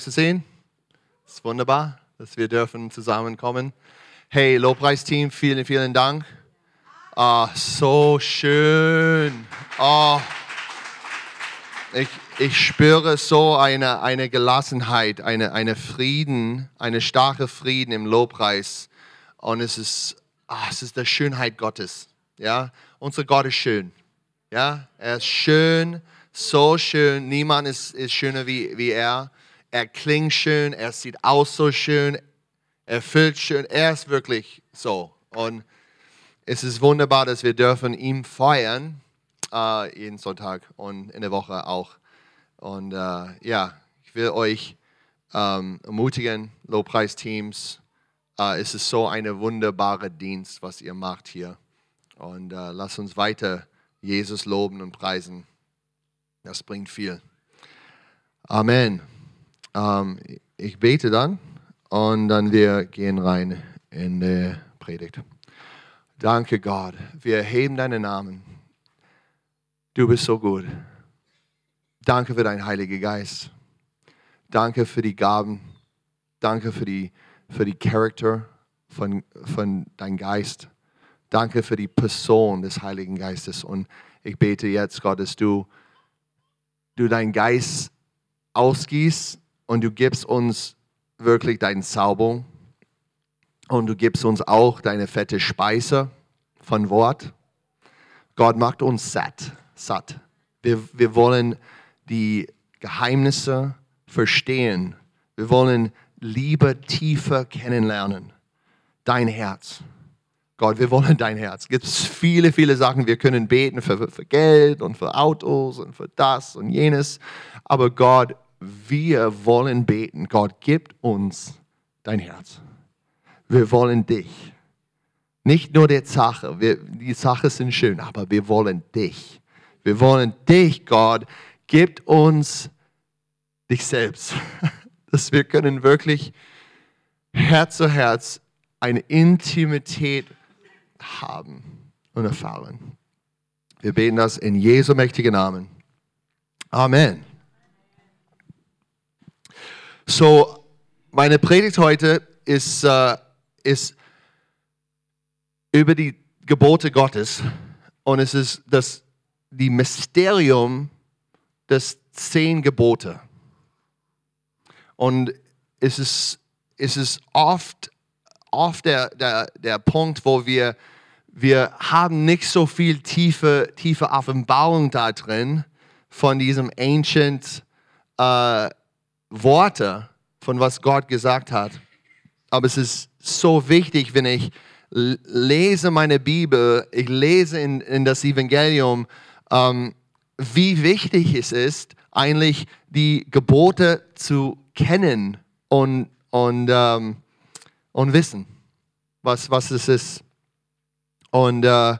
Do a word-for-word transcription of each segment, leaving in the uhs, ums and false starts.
zu sehen. Es ist wunderbar, dass wir dürfen zusammenkommen. Hey, Lobpreisteam, vielen, vielen Dank. Ah, so schön. Oh, ich, ich spüre so eine, eine Gelassenheit, eine, eine Frieden, eine starke Frieden im Lobpreis. Und es ist, ah, es ist die Schönheit Gottes. Ja, unser Gott ist schön. Ja, er ist schön, so schön. Niemand ist, ist schöner wie, wie er. Er klingt schön, er sieht aus so schön, er fühlt schön. Er ist wirklich so. Und es ist wunderbar, dass wir dürfen ihn feiern, äh, jeden Sonntag und in der Woche auch. Und äh, ja, ich will euch ähm, ermutigen, Lobpreisteams. Äh, es ist so ein wunderbarer Dienst, was ihr macht hier. Und äh, lasst uns weiter Jesus loben und preisen. Das bringt viel. Amen. Ähm, ich bete dann und dann wir gehen rein in die Predigt. Danke Gott. Wir erheben deinen Namen. Du bist so gut. Danke für deinen Heiligen Geist. Danke für die Gaben. Danke für die, für die Charakter von, von deinem Geist. Danke für die Person des Heiligen Geistes. Und ich bete jetzt, Gott, dass du, du deinen Geist ausgießt und du gibst uns wirklich deinen Zauber. Und du gibst uns auch deine fette Speise von Wort. Gott macht uns satt. satt. Wir, wir wollen die Geheimnisse verstehen. Wir wollen Liebe tiefer kennenlernen. Dein Herz. Gott, wir wollen dein Herz. Es gibt viele, viele Sachen. Wir können beten für, für Geld und für Autos und für das und jenes. Aber Gott, wir wollen beten. Gott, gib uns dein Herz. Wir wollen dich. Nicht nur die Sache. Wir, die Sachen sind schön, aber wir wollen dich. Wir wollen dich, Gott. Gib uns dich selbst. Dass wir können wirklich Herz zu Herz eine Intimität haben und erfahren. Wir beten das in Jesu mächtigen Namen. Amen. So, meine Predigt heute ist, äh, ist über die Gebote Gottes und es ist das die Mysterium des zehn Gebote. Und es ist, es ist oft, oft der, der, der Punkt, wo wir, wir haben nicht so viel tiefe, tiefe Offenbarung da drin von diesem ancient äh, Worte, von was Gott gesagt hat. Aber es ist so wichtig, wenn ich lese meine Bibel, ich lese in, in das Evangelium, ähm, wie wichtig es ist, eigentlich die Gebote zu kennen und, und, ähm, und wissen, was, was es ist. Und äh,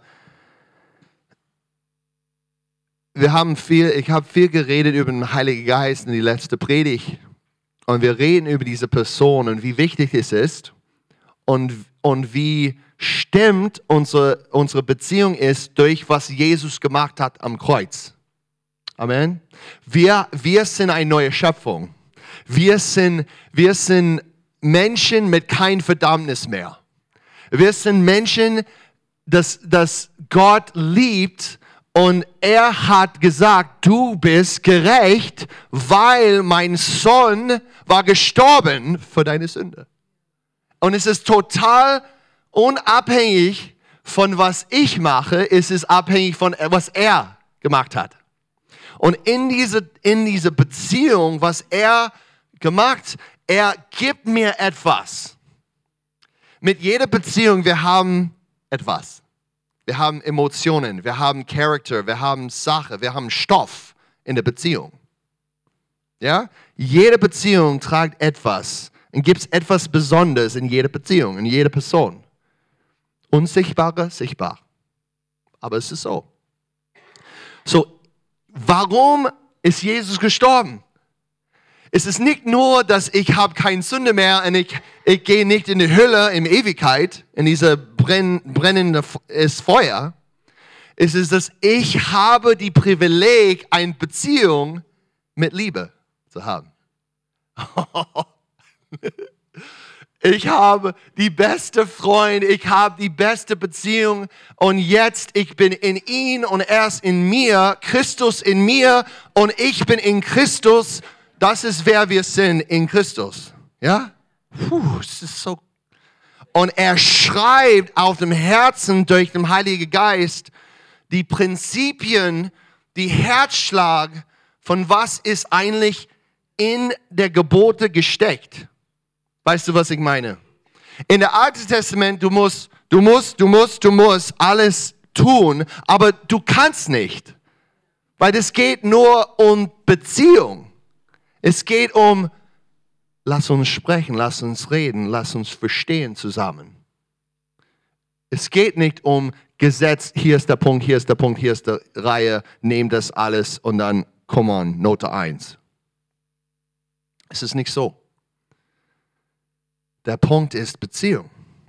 wir haben viel, ich habe viel geredet über den Heiligen Geist in die letzte Predigt. Und wir reden über diese Person und wie wichtig es ist und, und wie stimmt unsere, unsere Beziehung ist durch was Jesus gemacht hat am Kreuz. Amen. Wir, wir sind eine neue Schöpfung. Wir sind, wir sind Menschen mit kein Verdammnis mehr. Wir sind Menschen, dass, dass Gott liebt und er hat gesagt, du bist gerecht, weil mein Sohn war gestorben für deine Sünde. Und es ist total unabhängig von was ich mache, es ist abhängig von was er gemacht hat. Und in diese, in diese Beziehung, was er gemacht, er gibt mir etwas. Mit jeder Beziehung, wir haben etwas. Wir haben Emotionen, wir haben Charakter, wir haben Sache, wir haben Stoff in der Beziehung. Ja? Jede Beziehung trägt etwas und gibt es etwas Besonderes in jeder Beziehung, in jeder Person. Unsichtbare, sichtbar. Aber es ist so. So, warum ist Jesus gestorben? Es ist nicht nur, dass ich habe keine Sünde mehr und ich, ich gehe nicht in die Hölle in Ewigkeit, in diese brenn, brennende Feuer. Es ist, dass ich habe die Privileg, eine Beziehung mit Liebe zu haben. Ich habe die beste Freunde, ich habe die beste Beziehung und jetzt ich bin in ihm und er ist in mir, Christus in mir und ich bin in Christus. Das ist wer wir sind in Christus. Ja? Puh, es ist so. Und er schreibt auf dem Herzen durch den Heiligen Geist die Prinzipien, die Herzschlag von was ist eigentlich in der Gebote gesteckt. Weißt du, was ich meine? In der Alten Testament, du musst, du musst, du musst, du musst alles tun, aber du kannst nicht. Weil es geht nur um Beziehung. Es geht um, lass uns sprechen, lass uns reden, lass uns verstehen zusammen. Es geht nicht um Gesetz, hier ist der Punkt, hier ist der Punkt, hier ist die Reihe, nehm das alles und dann, come on, Note eins. Es ist nicht so. Der Punkt ist Beziehung.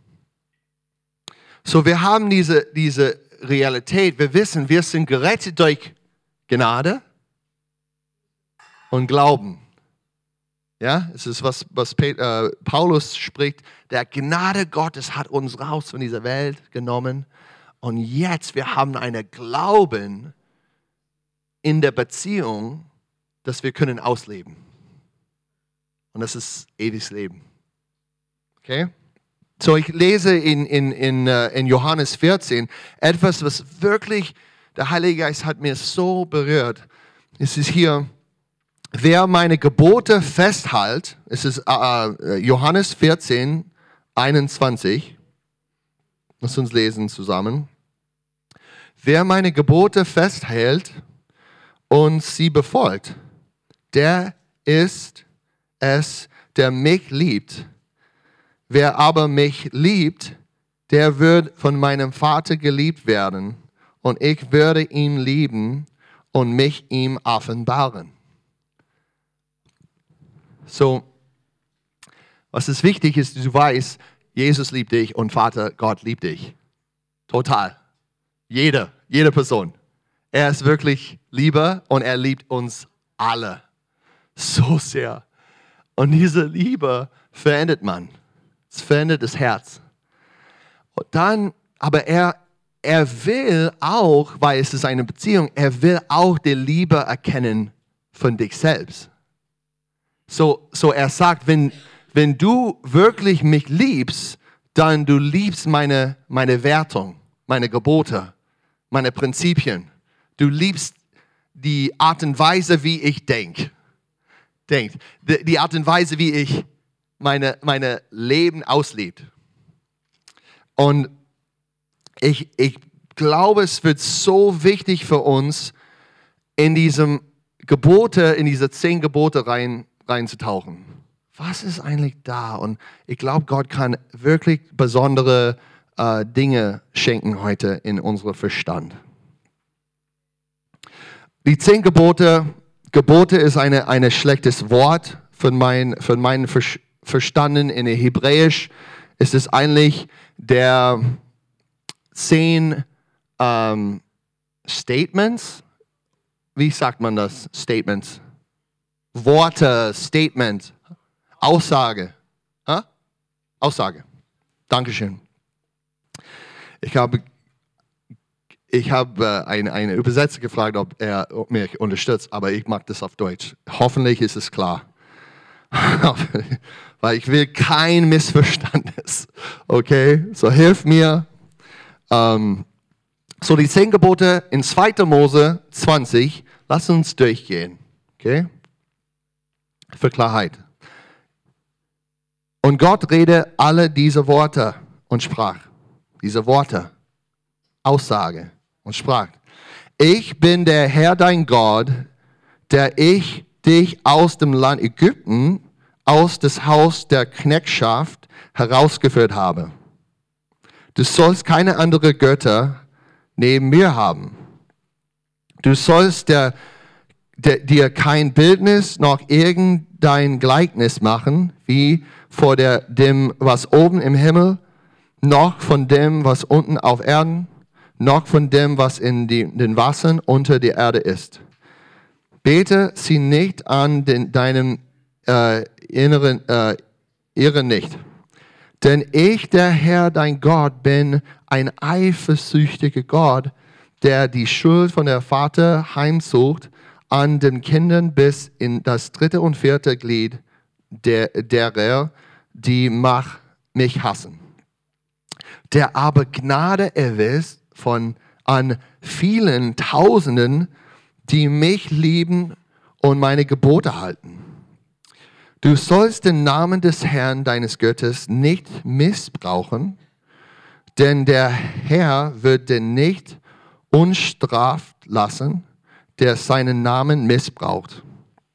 So, wir haben diese, diese Realität. Wir wissen, wir sind gerettet durch Gnade und Glauben. Ja, es ist was, was Paulus spricht. Der Gnade Gottes hat uns raus von dieser Welt genommen. Und jetzt, wir haben einen Glauben in der Beziehung, dass wir können ausleben. Und das ist ewiges Leben. Okay? So, ich lese in, in, in, in Johannes vierzehn etwas, was wirklich, der Heilige Geist hat mir so berührt. Es ist hier, wer meine Gebote festhält, es ist äh, Johannes vierzehn, einundzwanzig. Lass uns lesen zusammen. Wer meine Gebote festhält und sie befolgt, der ist es, der mich liebt. Wer aber mich liebt, der wird von meinem Vater geliebt werden und ich würde ihn lieben und mich ihm offenbaren. So, was ist wichtig ist, du weißt, Jesus liebt dich und Vater Gott liebt dich. Total. Jede, jede Person. Er ist wirklich Liebe und er liebt uns alle. So sehr. Und diese Liebe verändert man. Es verändert das Herz. Und dann, aber er, er will auch, weil es ist eine Beziehung, er will auch die Liebe erkennen von dich selbst. So, so er sagt, wenn, wenn du wirklich mich liebst, dann du liebst meine, meine Wertung, meine Gebote, meine Prinzipien. Du liebst die Art und Weise, wie ich denke. Denkt. Die, die Art und Weise, wie ich meine, meine Leben auslebt. Und ich, ich glaube, es wird so wichtig für uns, in diesem Gebote, in diese zehn Gebote rein, reinzutauchen. Was ist eigentlich da? Und ich glaube, Gott kann wirklich besondere äh, Dinge schenken heute in unserem Verstand. Die zehn Gebote, Gebote ist eine, ein schlechtes Wort von, mein, von meinem Verstand. Verstanden in Hebräisch ist es eigentlich der zehn ähm, Statements. Wie sagt man das? Statements. Worte, Statement, Aussage. Huh? Aussage. Dankeschön. Ich habe ich habe einen, einen Übersetzer gefragt, ob er mich unterstützt, aber ich mache das auf Deutsch. Hoffentlich ist es klar. Weil ich will kein Missverständnis. Okay, so hilf mir. Ähm, so die zehn Gebote in zweiter Mose zwanzig, lass uns durchgehen. Okay, für Klarheit. Und Gott redete alle diese Worte und sprach. Diese Worte, Aussage und sprach. Ich bin der Herr dein Gott, der ich dich aus dem Land Ägypten, aus des Haus der Knechtschaft herausgeführt habe. Du sollst keine andere Götter neben mir haben. Du sollst der, der, dir kein Bildnis noch irgendein Gleichnis machen, wie vor der, dem, was oben im Himmel, noch von dem, was unten auf Erden, noch von dem, was in die, den Wassern unter der Erde ist. Bete sie nicht an den, deinem äh, irre, äh, irre nicht. Denn ich, der Herr, dein Gott, bin ein eifersüchtiger Gott, der die Schuld von der Vater heimsucht an den Kindern bis in das dritte und vierte Glied der, derer, die mach, mich hassen. Der aber Gnade erweist von an vielen Tausenden, die mich lieben und meine Gebote halten. Du sollst den Namen des Herrn, deines Götters, nicht missbrauchen, denn der Herr wird den nicht unstraft lassen, der seinen Namen missbraucht.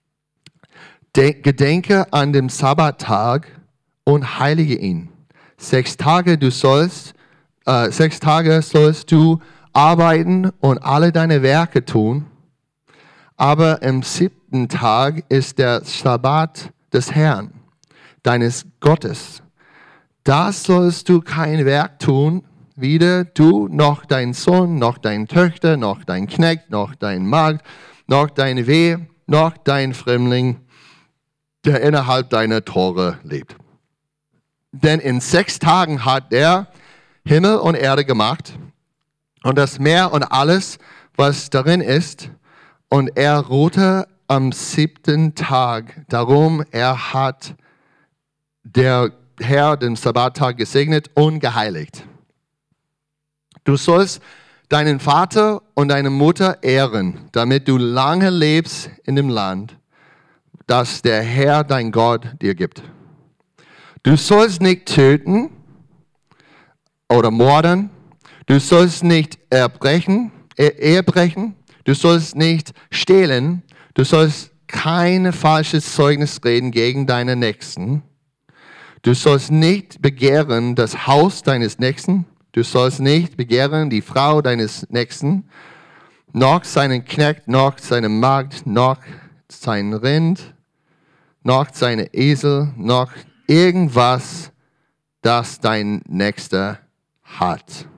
De- Gedenke an den Sabbattag und heilige ihn. Sechs Tage du sollst, äh, sechs Tage sollst du arbeiten und alle deine Werke tun, aber am siebten Tag ist der Sabbat des Herrn, deines Gottes. Da sollst du kein Werk tun, weder du, noch dein Sohn, noch deine Töchter, noch dein Knecht, noch dein Magd, noch dein Weh, noch dein Fremdling, der innerhalb deiner Tore lebt. Denn in sechs Tagen hat er Himmel und Erde gemacht und das Meer und alles, was darin ist, und er ruhte am siebten Tag. Darum, er hat der Herr den Sabbattag gesegnet und geheiligt. Du sollst deinen Vater und deine Mutter ehren, damit du lange lebst in dem Land, das der Herr, dein Gott, dir gibt. Du sollst nicht töten oder morden. Du sollst nicht erbrechen, Ehe brechen. Du sollst nicht stehlen. Du sollst kein falsches Zeugnis reden gegen deinen Nächsten. Du sollst nicht begehren das Haus deines Nächsten. Du sollst nicht begehren die Frau deines Nächsten, noch seinen Knecht, noch seine Magd, noch sein Rind, noch seine Esel, noch irgendwas, das dein Nächster hat.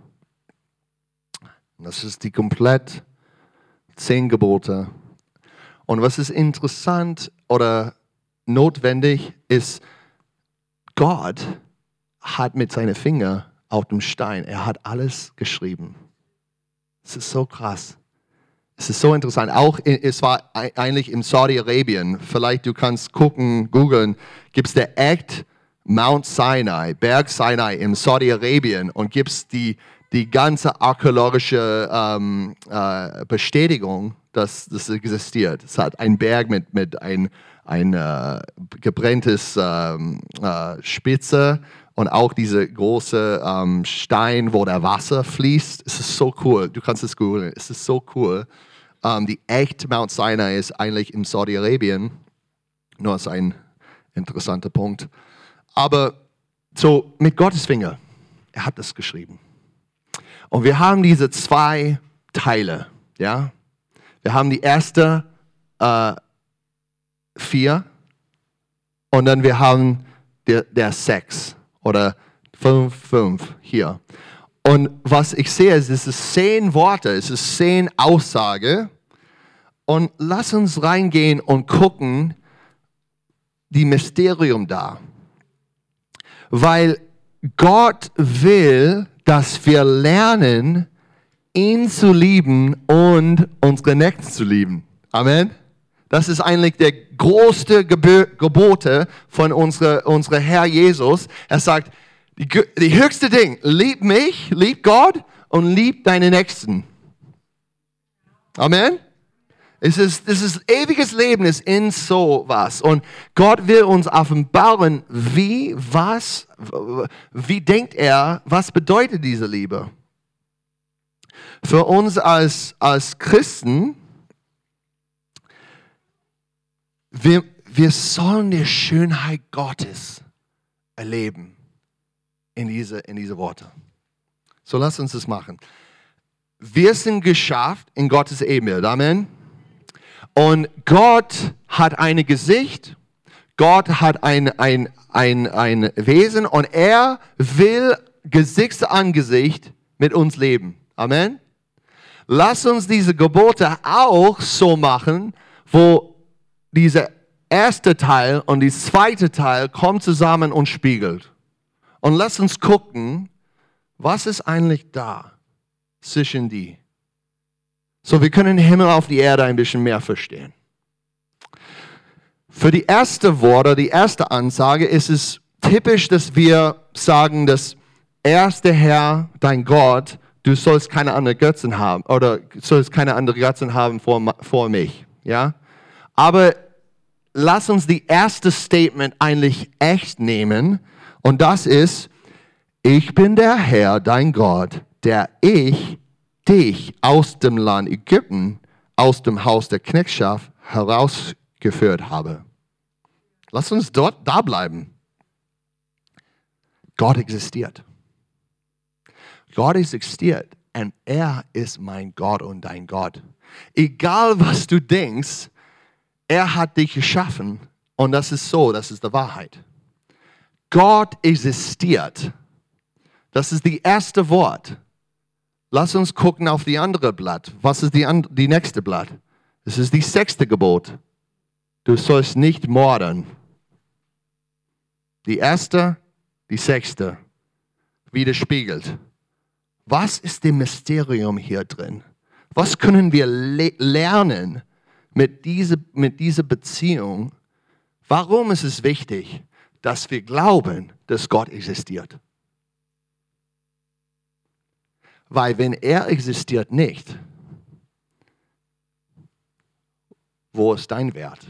Das ist die komplett zehn Gebote. Und was ist interessant oder notwendig ist, Gott hat mit seinen Fingern auf dem Stein, er hat alles geschrieben. Es ist so krass. Es ist so interessant. Auch in, es war eigentlich in Saudi-Arabien. Vielleicht du kannst gucken, googeln, gibt es der echt Mount Sinai, Berg Sinai in Saudi-Arabien und gibt es die, die ganze archäologische ähm, äh, Bestätigung, dass das existiert. Es hat einen Berg mit, mit ein, ein äh, gebrenntes ähm, äh, Spitze und auch diese große ähm, Stein, wo der Wasser fließt. Es ist so cool. Du kannst es googeln. Es ist so cool. Um, die echte Mount Sinai ist eigentlich in Saudi-Arabien. Nur ist ein interessanter Punkt. Aber so mit Gottes Finger, er hat das geschrieben. Und wir haben diese zwei Teile. Ja? Wir haben die erste äh, vier und dann wir haben der, der sechs oder fünf, fünf hier. Und was ich sehe, ist, es ist zehn Worte, es ist zehn Aussagen. Und lass uns reingehen und gucken, die Mysterium da. Weil Gott will, dass wir lernen, ihn zu lieben und unsere Nächsten zu lieben. Amen. Das ist eigentlich der größte Gebote von unserem unsere Herr Jesus. Er sagt, die, die höchste Ding, lieb mich, lieb Gott und lieb deine Nächsten. Amen. Es ist, es ist ewiges Leben ist in sowas. Und Gott will uns offenbaren, wie, was, wie denkt er, was bedeutet diese Liebe? Für uns als, als Christen, wir, wir sollen die Schönheit Gottes erleben in diese, in diese Worte. So lass uns das machen. Wir sind geschafft in Gottes Ebenbild. Amen. Und Gott hat ein Gesicht, Gott hat ein, ein, ein, ein Wesen und er will Gesicht zu Angesicht mit uns leben. Amen. Lass uns diese Gebote auch so machen, wo diese erste Teil und die zweite Teil kommen zusammen und spiegelt. Und lass uns gucken, was ist eigentlich da zwischen die. So, wir können den Himmel auf die Erde ein bisschen mehr verstehen. Für die erste Worte, die erste Ansage ist es typisch, dass wir sagen, dass er ist der Herr, dein Gott, du sollst keine anderen Götzen haben oder sollst keine anderen Götzen haben vor, vor mich. Ja? Aber lass uns die erste Statement eigentlich echt nehmen und das ist, ich bin der Herr, dein Gott, der ich dich aus dem Land Ägypten, aus dem Haus der Knechtschaft herausgeführt habe. Lass uns dort da bleiben. Gott existiert. Gott existiert und er ist mein Gott und dein Gott. Egal was du denkst, er hat dich geschaffen und das ist so, das ist die Wahrheit. Gott existiert. Das ist das erste Wort. Lass uns gucken auf die andere Blatt. Was ist die, and- die nächste Blatt? Das ist die sechste Gebot. Du sollst nicht morden. Die erste, die sechste. Widerspiegelt. Was ist das Mysterium hier drin? Was können wir le- lernen mit dieser, mit dieser Beziehung? Warum ist es wichtig, dass wir glauben, dass Gott existiert? Weil wenn er existiert nicht, wo ist dein Wert?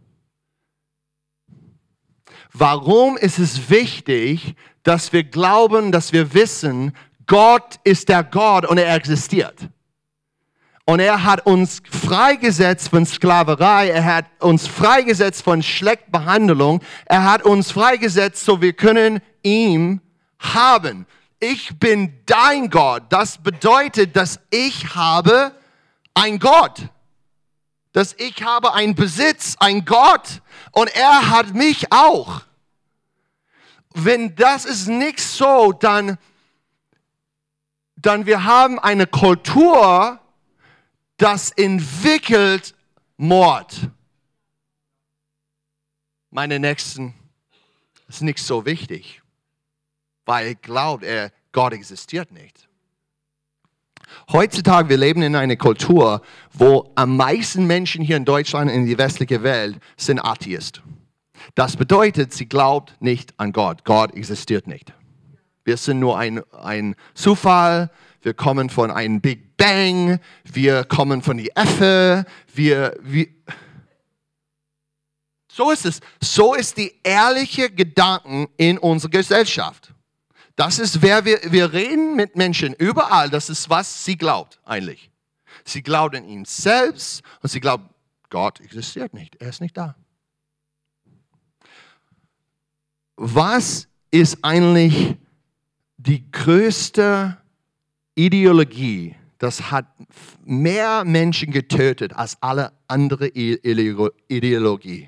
Warum ist es wichtig, dass wir glauben, dass wir wissen, Gott ist der Gott und er existiert? Und er hat uns freigesetzt von Sklaverei, er hat uns freigesetzt von schlechter Behandlung, er hat uns freigesetzt, so wir können ihn haben. Ich bin dein Gott. Das bedeutet, dass ich habe einen Gott. Dass ich habe einen Besitz, einen Gott. Und er hat mich auch. Wenn das ist nicht so, dann, dann wir haben eine Kultur, das entwickelt Mord. Meine Nächsten ist nicht so wichtig. Weil er glaubt, er, Gott existiert nicht. Heutzutage, wir leben in einer Kultur, wo am meisten Menschen hier in Deutschland, in die westliche Welt, sind Atheist. Das bedeutet, sie glaubt nicht an Gott. Gott existiert nicht. Wir sind nur ein, ein Zufall, wir kommen von einem Big Bang, wir kommen von die Effe, wir... wir so ist es. So ist die ehrliche Gedanken in unserer Gesellschaft. Das ist, wer wir, wir reden mit Menschen überall, das ist, was sie glaubt eigentlich. Sie glaubt an ihn selbst und sie glaubt, Gott existiert nicht, er ist nicht da. Was ist eigentlich die größte Ideologie, das hat mehr Menschen getötet als alle andere Ideologie?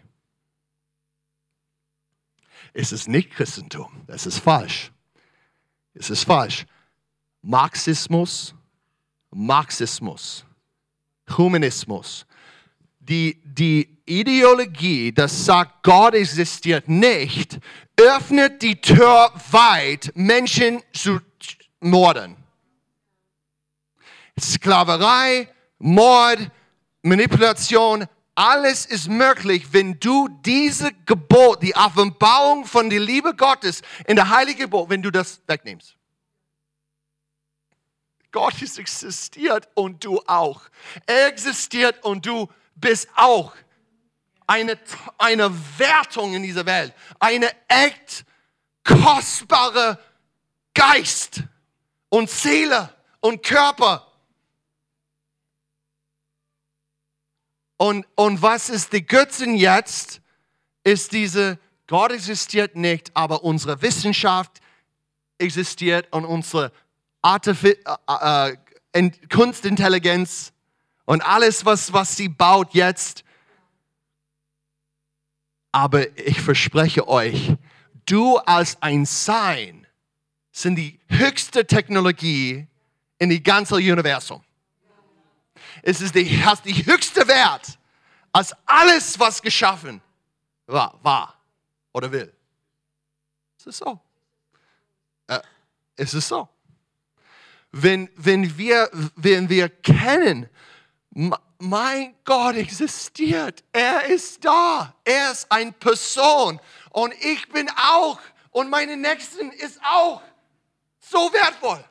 Es ist nicht Christentum, das ist falsch. Es ist falsch. Marxismus, Marxismus, Humanismus. Die, die Ideologie, das sagt, Gott existiert nicht, öffnet die Tür weit, Menschen zu morden. Sklaverei, Mord, Manipulation, alles ist möglich, wenn du diese Gebot, die Offenbarung von der Liebe Gottes in der Heiligen Gebot, wenn du das wegnimmst. Gott existiert und du auch. Er existiert und du bist auch. Eine, eine Wertung in dieser Welt. Eine echt kostbare Geist und Seele und Körper. Und, und was ist die Götzen jetzt? Ist diese, Gott existiert nicht, aber unsere Wissenschaft existiert und unsere Artific- äh, äh, Kunstintelligenz und alles, was, was sie baut jetzt. Aber ich verspreche euch, du als ein Sein sind die höchste Technologie in die ganze Universum. Es ist die, hast die höchste Wert als alles, was geschaffen. war, war oder will. Es ist so. Äh, es ist so. Wenn, wenn, wir, wenn wir kennen, mein Gott existiert, er ist da, er ist eine Person und ich bin auch und meine Nächsten ist auch so wertvoll.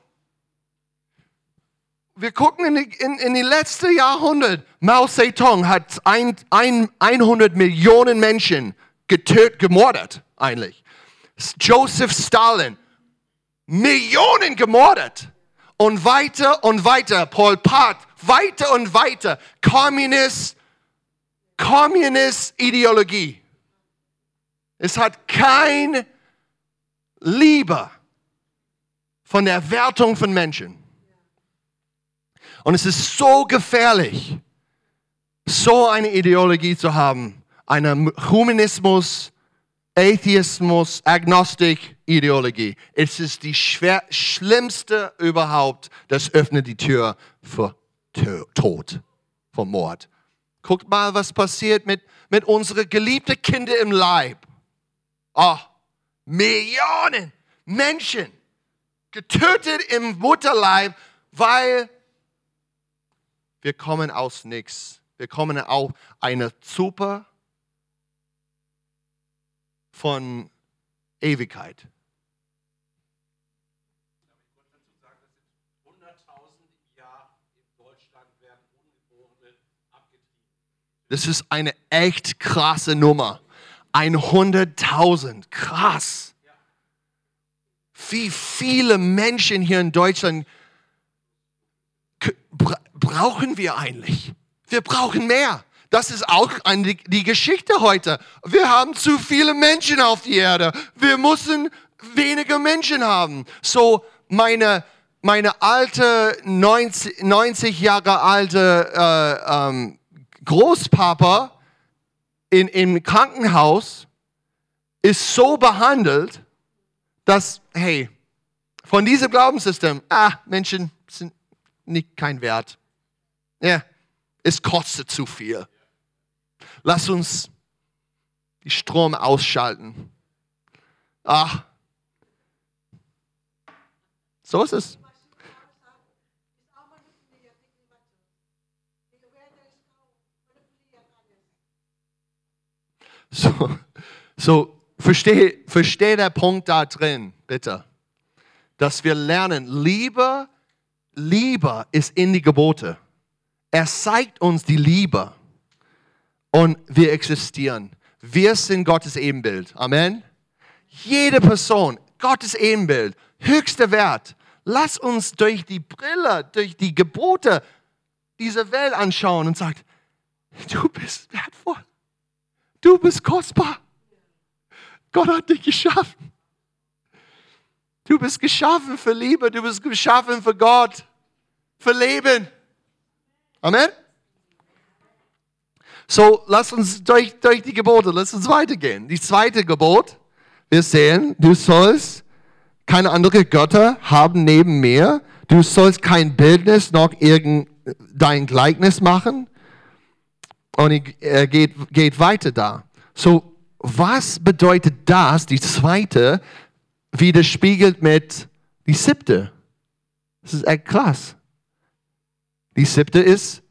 Wir gucken in die, in, in die letzte Jahrhundert. Mao Zedong hat ein, ein, hundert Millionen Menschen getötet, gemordet eigentlich. Joseph Stalin, Millionen gemordet. Und weiter und weiter. Pol Pot, weiter und weiter. Kommunist, Kommunist-Ideologie. Es hat keine Liebe von der Wertung von Menschen. Und es ist so gefährlich, so eine Ideologie zu haben. Eine Humanismus, Atheismus, Agnostik-Ideologie. Es ist die schwer, schlimmste überhaupt. Das öffnet die Tür für Tod, für Mord. Guckt mal, was passiert mit, mit unseren geliebten Kindern im Leib. Oh, Millionen Menschen getötet im Mutterleib, weil wir kommen aus nichts. Wir kommen auf eine Suppe von Ewigkeit. Das ist eine echt krasse Nummer. hunderttausend. Krass. Wie viele Menschen hier in Deutschland brauchen wir eigentlich? Wir brauchen mehr. Das ist auch eine, die Geschichte heute. Wir haben zu viele Menschen auf der Erde. Wir müssen weniger Menschen haben. So meine, meine alte, neunzig, neunzig Jahre alte äh, ähm, Großpapa in, im Krankenhaus ist so behandelt, dass, hey, von diesem Glaubenssystem, ah, Menschen sind nicht kein Wert. Ja, es kostet zu viel. Lass uns die Strom ausschalten. Ach, so ist es. So, so verstehe versteh der Punkt da drin, bitte. Dass wir lernen, Liebe, Liebe ist in die Gebote. Er zeigt uns die Liebe. Und wir existieren. Wir sind Gottes Ebenbild. Amen. Jede Person, Gottes Ebenbild, höchster Wert. Lass uns durch die Brille, durch die Gebote diese Welt anschauen und sagen, du bist wertvoll. Du bist kostbar. Gott hat dich geschaffen. Du bist geschaffen für Liebe. Du bist geschaffen für Gott. Für Leben. Amen. So, lass uns durch, durch die Gebote, lass uns weitergehen. Die zweite Gebot, wir sehen, du sollst keine anderen Götter haben neben mir. Du sollst kein Bildnis noch irgendein Gleichnis machen. Und er geht, geht weiter da. So, was bedeutet das, die zweite, widerspiegelt mit die siebte? Das ist echt krass. Die siebte ist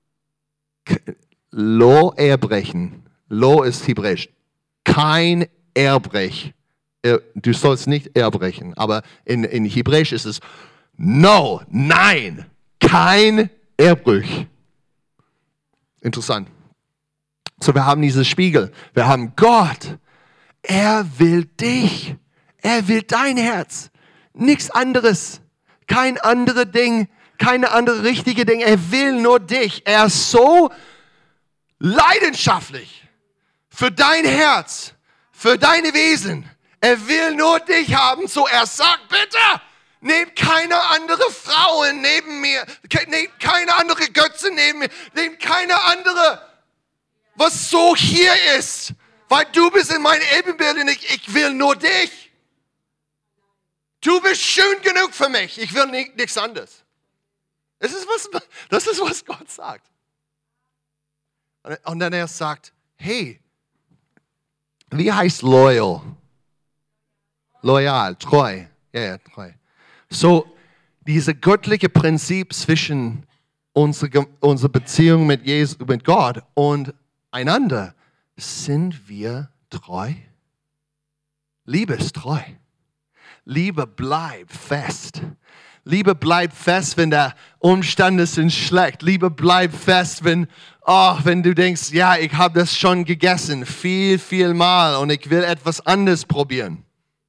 Lo erbrechen. Lo ist Hebräisch. Kein Erbrech. Du sollst nicht erbrechen. Aber in, in Hebräisch ist es no, nein, kein Erbruch. Interessant. So, wir haben diesen Spiegel. Wir haben Gott. Er will dich. Er will dein Herz. Nichts anderes. Kein anderes Ding. Keine andere richtige Ding. Er will nur dich. Er ist so leidenschaftlich für dein Herz, für deine Wesen. Er will nur dich haben. So, er sagt, bitte, nehmt keine andere Frauen neben mir. Nehmt keine andere Götze neben mir. Nehmt keine andere, was so hier ist. Weil du bist in meinem Ebenbild und ich, ich will nur dich. Du bist schön genug für mich. Ich will nicht, nichts anderes. Das ist, was, das ist, was Gott sagt. Und dann er sagt, hey, Wie heißt loyal? Loyal, treu. Ja, ja, treu. So, dieses göttliche Prinzip zwischen unserer unsere Beziehung mit, Jesus, mit Gott und einander. Sind wir treu? Liebe ist treu. Liebe bleibt fest. Liebe bleibt fest, wenn der Umstände sind schlecht. Liebe bleibt fest, wenn, oh, wenn du denkst, ja, ich habe das schon gegessen, viel, viel Mal und ich will etwas anderes probieren.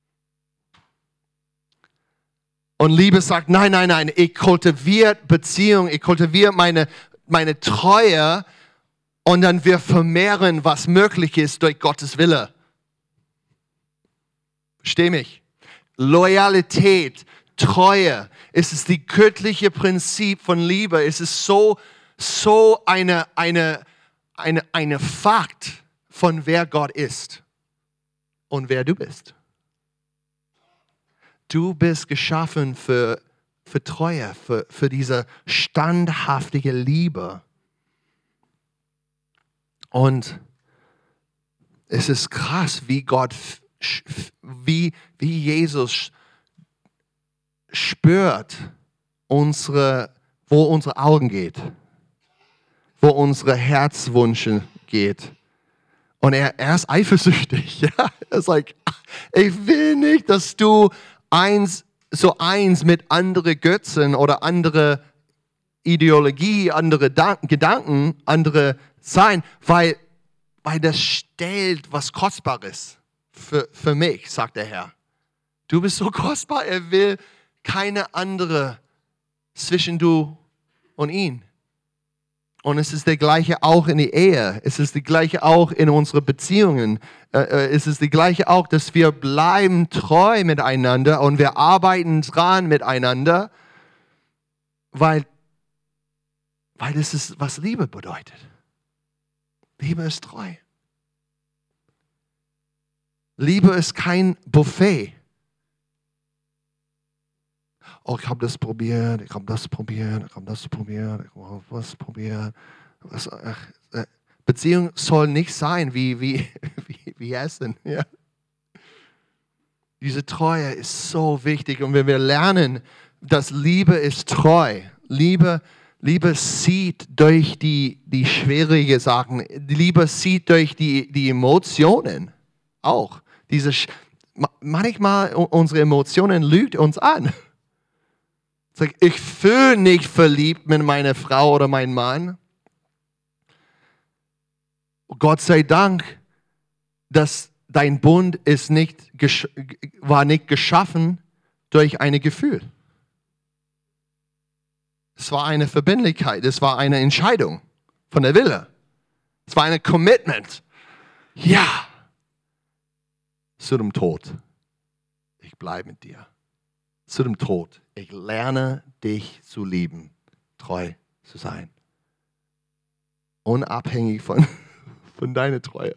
Und Liebe sagt, nein, nein, nein, ich kultiviere Beziehung, ich kultiviere meine, meine Treue und dann wir vermehren, was möglich ist durch Gottes Wille. Versteh mich? Loyalität, Treue, es ist die göttliche Prinzip von Liebe. Es ist so, so eine, eine, eine, eine Fakt von wer Gott ist und wer du bist. Du bist geschaffen für, für Treue, für, für diese standhaftige Liebe. Und es ist krass, wie Gott, wie, wie Jesus spürt, unsere, wo unsere Augen geht, wo unsere Herzwünsche geht. Und er, er ist eifersüchtig. Ja? Er ist like, ich will nicht, dass du eins, so eins mit anderen Götzen oder andere Ideologie, andere da- Gedanken, andere sein, weil, weil das stellt was Kostbares für, für mich, sagt der Herr. Du bist so kostbar, er will keine andere zwischen du und ihn. Und es ist der gleiche auch in der Ehe. Es ist der gleiche auch in unseren Beziehungen. Es ist der gleiche auch, dass wir bleiben treu miteinander und wir arbeiten dran miteinander, weil, weil das ist, was Liebe bedeutet. Liebe ist treu. Liebe ist kein Buffet. Oh, ich habe das probiert, ich habe das probiert, ich habe das probiert, ich habe was probiert. Was, ach, äh, Beziehung soll nicht sein wie, wie, wie, wie Essen. Ja. Diese Treue ist so wichtig. Und wenn wir lernen, dass Liebe ist treu, Liebe, Liebe sieht durch die, die schwierigen Sachen, Liebe sieht durch die, die Emotionen auch. Diese, manchmal unsere Emotionen lügen uns an. Ich fühle nicht verliebt mit meiner Frau oder meinem Mann. Gott sei Dank, dass dein Bund ist nicht, war nicht geschaffen durch ein Gefühl. Es war eine Verbindlichkeit, es war eine Entscheidung von der Wille. Es war ein Commitment. Ja, zu dem Tod. Ich bleibe mit dir. Zu dem Tod. Ich lerne dich zu lieben, treu zu sein. Unabhängig von, von deiner Treue.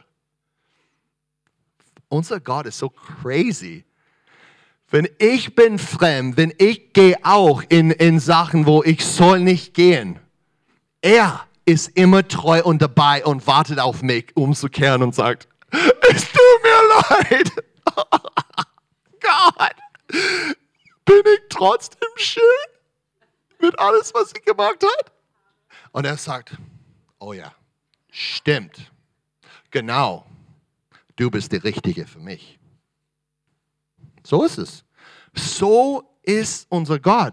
Unser Gott ist so crazy. Wenn ich bin fremd, wenn ich gehe auch in, in Sachen, wo ich soll nicht gehen. Er ist immer treu und dabei und wartet auf mich, umzukehren und sagt, es tut mir leid. Gott. Bin ich trotzdem schön mit alles, was sie gemacht hat? Und er sagt, oh ja, stimmt, genau, du bist der Richtige für mich. So ist es. So ist unser Gott.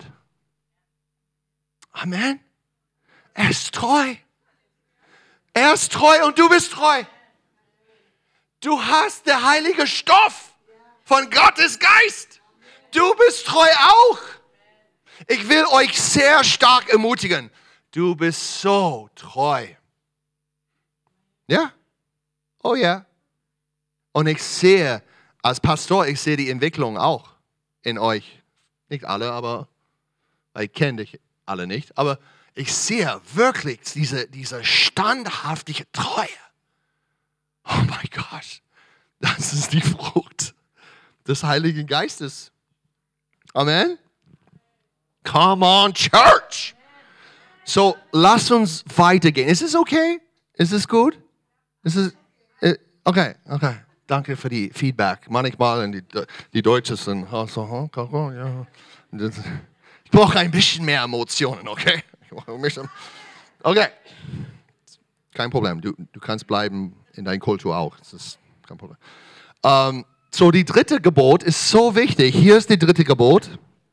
Amen. Er ist treu. Er ist treu und du bist treu. Du hast den heiligen Stoff von Gottes Geist. Du bist treu auch. Ich will euch sehr stark ermutigen. Du bist so treu. Ja? Oh ja. Und ich sehe, als Pastor, ich sehe die Entwicklung auch in euch. Nicht alle, aber ich kenne dich alle nicht. Aber ich sehe wirklich diese, diese standhaftige Treue. Oh mein Gott. Das ist die Frucht des Heiligen Geistes. Amen. Come on, Church. So, lass uns weitergehen. Ist es okay? Ist es gut? Ist es, okay, okay. danke für die Feedback. Manchmal die, die Deutschen sind oh, so, oh, oh, ja. Ich brauche ein bisschen mehr Emotionen, okay? Okay. Kein Problem. Du, du kannst bleiben in deiner Kultur auch. Das ist kein Problem. Um, so, die dritte Gebot ist so wichtig. Hier ist die dritte Gebot.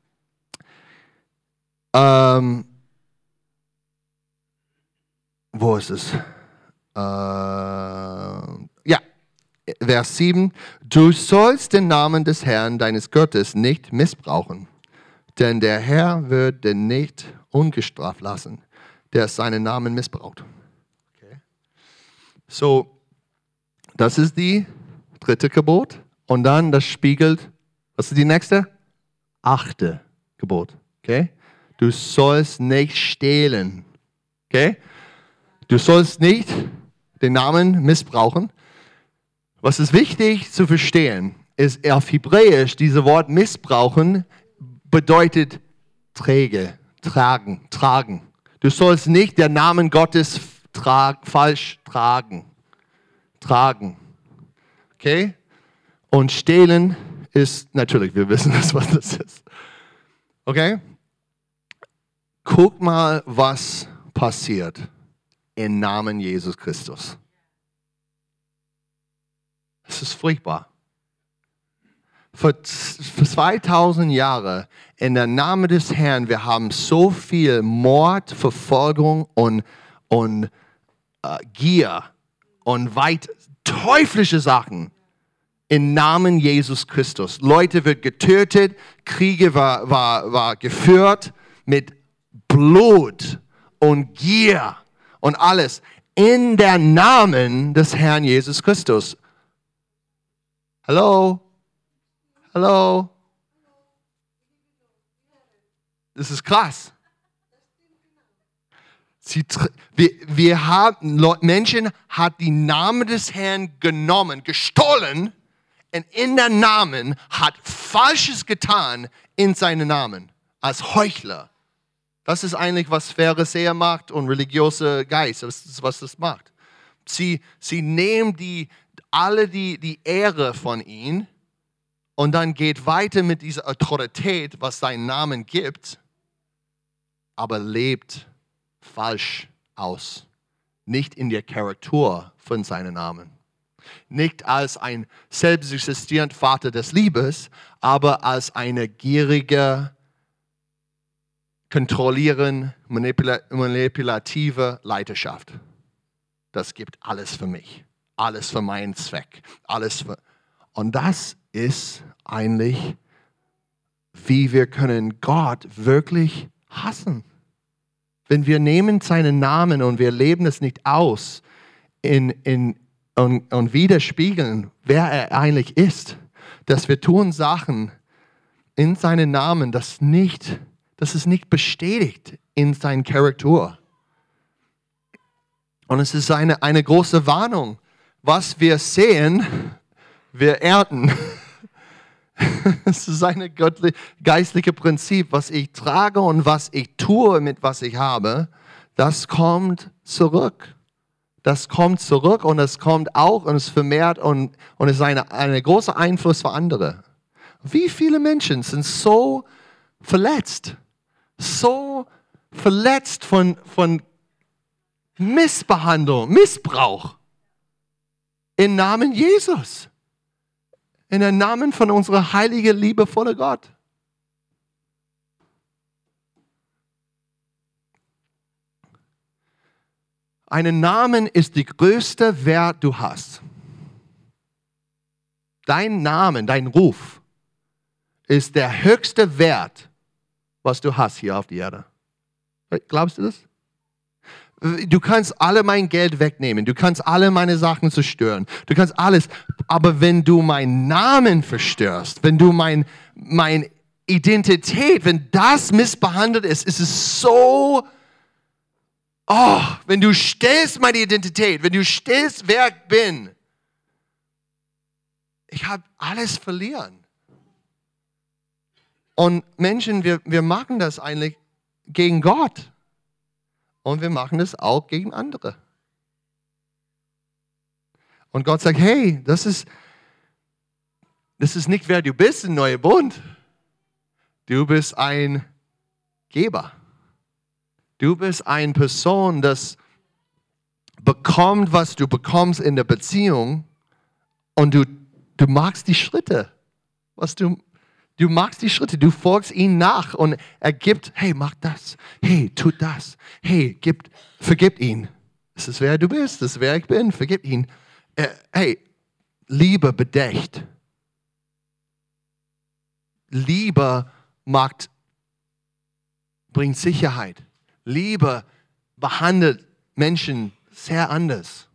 Um, wo ist es? Uh, ja, Vers sieben. Du sollst den Namen des Herrn, deines Gottes, nicht missbrauchen. Denn der Herr wird den nicht ungestraft lassen, der seinen Namen missbraucht. Okay. So, das ist die dritte Gebot. Und dann, das spiegelt, was ist die nächste? Achte Gebot. Okay? Du sollst nicht stehlen. Okay? Du sollst nicht den Namen missbrauchen. Was ist wichtig zu verstehen, ist auf Hebräisch, dieses Wort missbrauchen bedeutet träge, tragen, tragen. Du sollst nicht den Namen Gottes tra- falsch tragen. Tragen. Okay? Und stehlen ist, natürlich, wir wissen das, was das ist. Okay? Guck mal, was passiert im Namen Jesus Christus. Es ist furchtbar. Vor zweitausend Jahren in der Namen des Herrn, wir haben so viel Mord, Verfolgung und, und äh, Gier und weit teuflische Sachen im Namen Jesus Christus. Leute wird getötet, Kriege war, war, war geführt mit Blut und Gier und alles in der Namen des Herrn Jesus Christus. Hallo? Hallo? Das ist krass. Sie, wir, wir haben, Menschen haben die Namen des Herrn genommen, gestohlen und in der Namen hat Falsches getan in seinen Namen als Heuchler. Das ist eigentlich, was Pharisäer macht und religiöse Geist. Das ist, was das macht. Sie, sie nehmen die, alle die, die Ehre von ihnen und dann geht weiter mit dieser Autorität, was seinen Namen gibt, aber lebt falsch aus. Nicht in der Charakter von seinem Namen. Nicht als ein selbstexistierender Vater des Liebes, aber als eine gierige, kontrollierende, manipula- manipulative Leiterschaft. Das gibt alles für mich. Alles für meinen Zweck. Alles für... Und das ist eigentlich, wie wir können Gott wirklich hassen. Wenn wir nehmen seinen Namen und wir leben es nicht aus in, in, und, und widerspiegeln, wer er eigentlich ist, dass wir tun Sachen in seinen Namen, das, nicht, das ist nicht bestätigt in seinem Charakter. Und es ist eine, eine große Warnung. Was wir sehen, wir ernten. Es ist ein geistliches Prinzip, was ich trage und was ich tue mit was ich habe, das kommt zurück. Das kommt zurück und es kommt auch und es vermehrt und, und es ist ein eine großer Einfluss für andere. Wie viele Menschen sind so verletzt, so verletzt von, von Missbehandlung, Missbrauch im Namen Jesus. In dem Namen von unserer heiligen, liebevollen Gott. Ein Namen ist der größte Wert, du hast. Dein Name, dein Ruf ist der höchste Wert, was du hast hier auf der Erde. Glaubst du das? Du kannst alle mein Geld wegnehmen. Du kannst alle meine Sachen zerstören. Du kannst alles. Aber wenn du meinen Namen verstörst, wenn du mein, meine Identität, wenn das missbehandelt ist, ist es so, oh, wenn du stellst meine Identität, wenn du stellst, wer ich bin, ich habe alles verlieren. Und Menschen, wir, wir machen das eigentlich gegen Gott. Und wir machen es auch gegen andere. Und Gott sagt, hey, das ist, das ist nicht, wer du bist im neuen Bund. Du bist ein Geber. Du bist eine Person, das bekommt, was du bekommst in der Beziehung und du, du magst die Schritte. Was du, du magst die Schritte, du folgst ihm nach und er gibt, hey, mach das, hey, tut das, hey, gib, vergib ihn. Das ist, wer du bist, das ist, wer ich bin, vergib ihn. Äh, hey, Liebe bedächt. Liebe macht, bringt Sicherheit. Liebe behandelt Menschen sehr anders.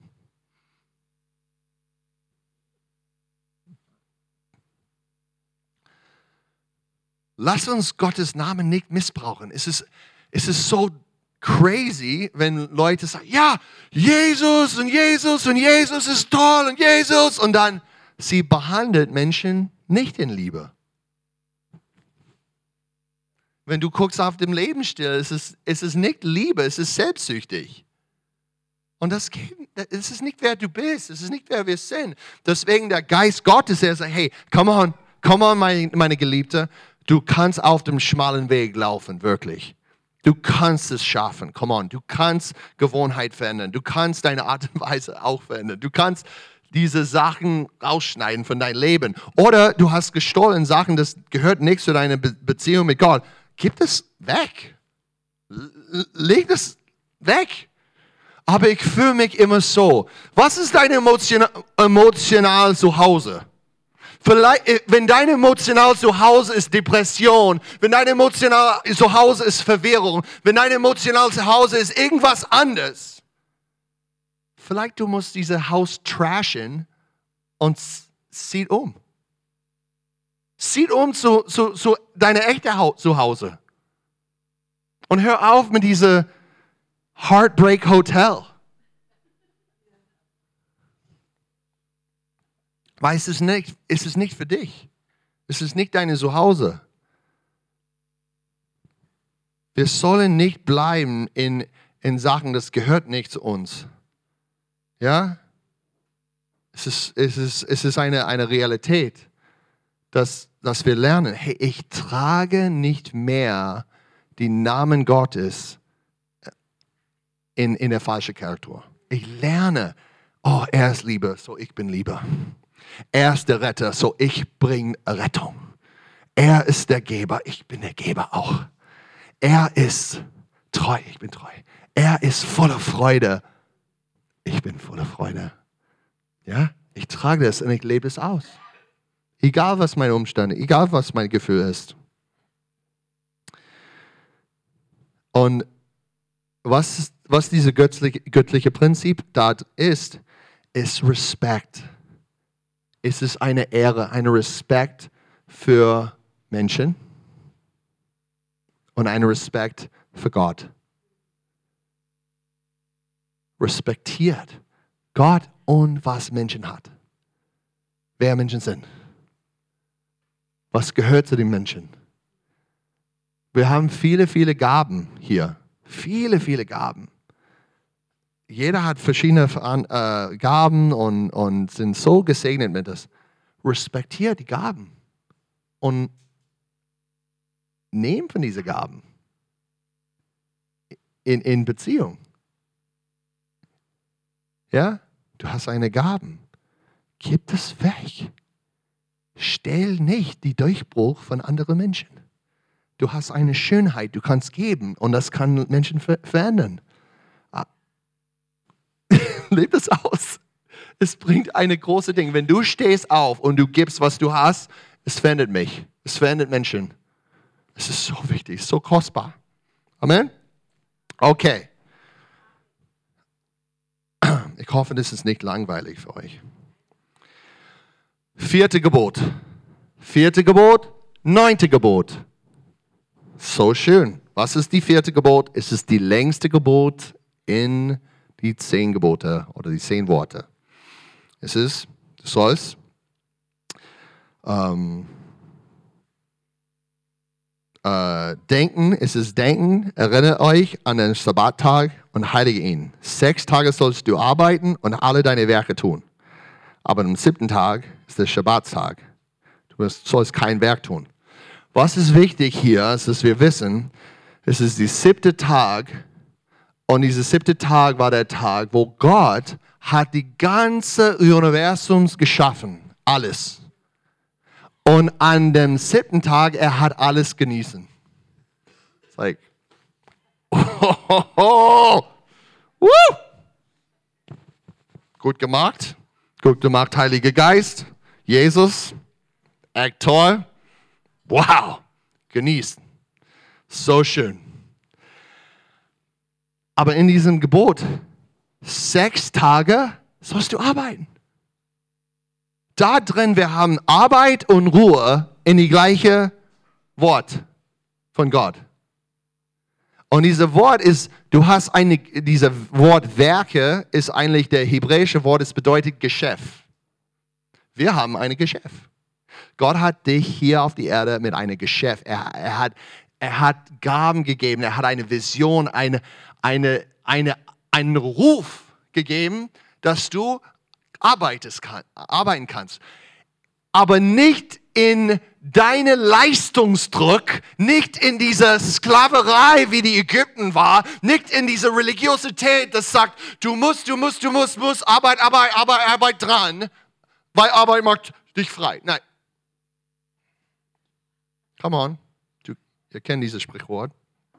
Lass uns Gottes Namen nicht missbrauchen. Es ist, es ist so crazy, wenn Leute sagen, ja, Jesus und Jesus und Jesus ist toll und Jesus und dann sie behandelt Menschen nicht in Liebe. Wenn du guckst auf den Lebensstil, es ist, es ist nicht Liebe, es ist selbstsüchtig. Und das geht, es ist nicht, wer du bist, es ist nicht, wer wir sind. Deswegen der Geist Gottes, der sagt, hey, come on, come on, meine, meine Geliebte, du kannst auf dem schmalen Weg laufen, wirklich. Du kannst es schaffen, come on, du kannst Gewohnheit verändern, du kannst deine Art und Weise auch verändern, du kannst diese Sachen rausschneiden von deinem Leben. Oder du hast gestohlen Sachen, das gehört nicht zu deiner Be- Beziehung mit Gott. Gib das weg. Leg das weg. Aber ich fühle mich immer so. Was ist dein emotional, emotional Zuhause? Vielleicht, wenn dein emotional Zuhause ist Depression, wenn dein emotional Zuhause ist Verwirrung, wenn dein emotional Zuhause ist irgendwas anderes, vielleicht du musst dieses Haus trashen und zieht um. Zieht um zu, zu, zu deinem echten Zuhause. Und hör auf mit diesem Heartbreak Hotel. Weil es ist nicht, es ist nicht für dich. Es ist nicht dein Zuhause. Wir sollen nicht bleiben in, in Sachen, das gehört nicht zu uns. Ja? Es ist, es ist, es ist eine, eine Realität, dass, dass wir lernen, hey, ich trage nicht mehr den Namen Gottes in, in der falschen Charakter. Ich lerne, oh, er ist Liebe, so ich bin Liebe. Er ist der Retter, so ich bringe Rettung. Er ist der Geber, ich bin der Geber auch. Er ist treu, ich bin treu. Er ist voller Freude, ich bin voller Freude. Ja, ich trage das und ich lebe es aus. Egal was meine Umstände, egal was mein Gefühl ist. Und was, was dieses göttliche, göttliche Prinzip da ist, ist Respekt. Es ist eine Ehre, ein Respekt für Menschen und ein Respekt für Gott. Respektiert Gott und was Menschen hat. Wer Menschen sind. Was gehört zu den Menschen. Wir haben viele, viele Gaben hier. Viele, viele Gaben. Jeder hat verschiedene äh, Gaben und, und sind so gesegnet mit das. Respektiert die Gaben und nehmt von diesen Gaben in, in Beziehung. Ja, du hast eine Gaben. Gib es weg. Stell nicht die Durchbruch von anderen Menschen. Du hast eine Schönheit, du kannst geben und das kann Menschen ver- verändern. Leb es aus. Es bringt eine große Ding. Wenn du stehst auf und du gibst, was du hast, es verändert mich. Es verändert Menschen. Es ist so wichtig, so kostbar. Amen? Okay. Ich hoffe, das ist nicht langweilig für euch. Vierte Gebot. Vierte Gebot, neunte Gebot. So schön. Was ist die vierte Gebot? Es ist die längste Gebot in die zehn Gebote oder die zehn Worte. Es ist, du sollst ähm, äh, denken, es ist denken, erinnere euch an den Sabbattag und heilige ihn. Sechs Tage sollst du arbeiten und alle deine Werke tun. Aber am siebten Tag ist der Schabbattag. Du sollst kein Werk tun. Was ist wichtig hier, ist, dass wir wissen, es ist der siebte Tag und dieser siebte Tag war der Tag, wo Gott hat die ganze Universum geschaffen, alles. Und an dem siebten Tag, er hat alles genießen. It's like, oh, oh, oh. Woo! Gut gemacht, gut gemacht, Heiliger Geist, Jesus, echt toll. Wow, genießen. So schön. Aber in diesem Gebot, sechs Tage sollst du arbeiten. Da drin, wir haben Arbeit und Ruhe in die gleiche Wort von Gott. Und dieses Wort ist, du hast eine, dieses Wort Werke ist eigentlich der hebräische Wort, es bedeutet Geschäft. Wir haben ein Geschäft. Gott hat dich hier auf die Erde mit einem Geschäft. Er, er, hat, er hat Gaben gegeben, er hat eine Vision, eine, eine, eine, einen Ruf gegeben, dass du arbeitest kann, arbeiten kannst. Aber nicht in deinen Leistungsdruck, nicht in dieser Sklaverei, wie die Ägypten war, nicht in dieser Religiosität, das sagt, du musst, du musst, du musst, musst, Arbeit, Arbeit, Arbeit, Arbeit dran, weil Arbeit macht dich frei. Nein. Come on. Du, ihr kennt dieses Sprichwort.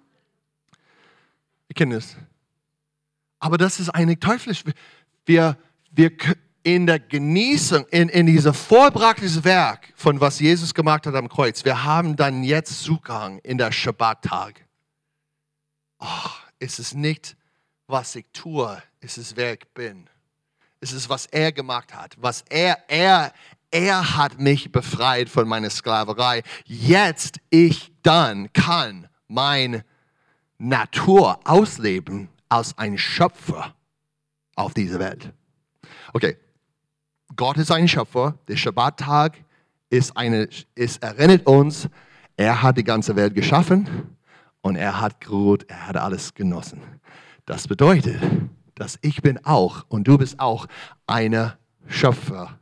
Ihr kennt es. Aber das ist eigentlich teuflisch. Wir, wir in der Genießung, in, in diesem vollbrachtes Werk von was Jesus gemacht hat am Kreuz, wir haben dann jetzt Zugang in der Schabbat-Tag. Oh, es ist nicht, was ich tue, es ist, wer ich bin. Es ist, was er gemacht hat, was er, er, er hat mich befreit von meiner Sklaverei. Jetzt ich dann kann meine Natur ausleben als ein Schöpfer auf dieser Welt. Okay, Gott ist ein Schöpfer. Der Schabbat-Tag ist eine, ist, erinnert uns, er hat die ganze Welt geschaffen und er hat geruht, er hat alles genossen. Das bedeutet, dass ich bin auch und du bist auch eine Schöpfer.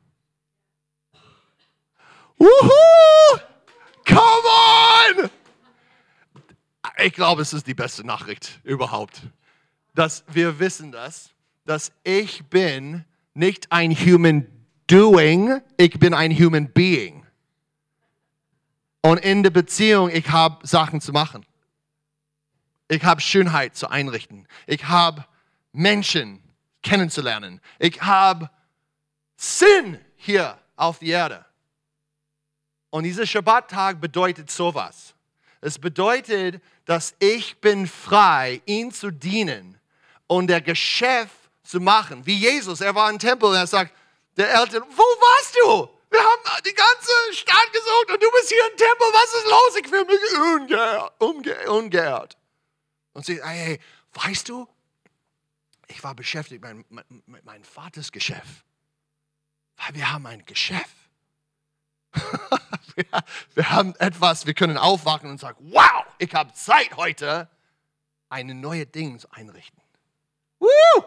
Wuhu! Come on! Ich glaube, es ist die beste Nachricht überhaupt. Dass wir wissen das, dass ich bin nicht ein Human Doing, ich bin ein Human Being. Und in der Beziehung, ich habe Sachen zu machen. Ich habe Schönheit zu einrichten. Ich habe Menschen kennenzulernen. Ich habe Sinn hier auf der Erde. Und dieser Schabbat-Tag bedeutet sowas. Es bedeutet, dass ich bin frei, ihn zu dienen und der Geschäft zu machen. Wie Jesus, er war im Tempel und er sagt, der Eltern, wo warst du? Wir haben die ganze Stadt gesucht und du bist hier im Tempel, was ist los? Ich fühle mich ungeehrt. Unge- ungeehrt. Und sie sagt, hey, weißt du, ich war beschäftigt mit, mit, mit meinem Vaters Geschäft. Weil wir haben ein Geschäft. wir, wir haben etwas, wir können aufwachen und sagen, wow, ich habe Zeit heute, eine neue Dinge zu einrichten. Woo!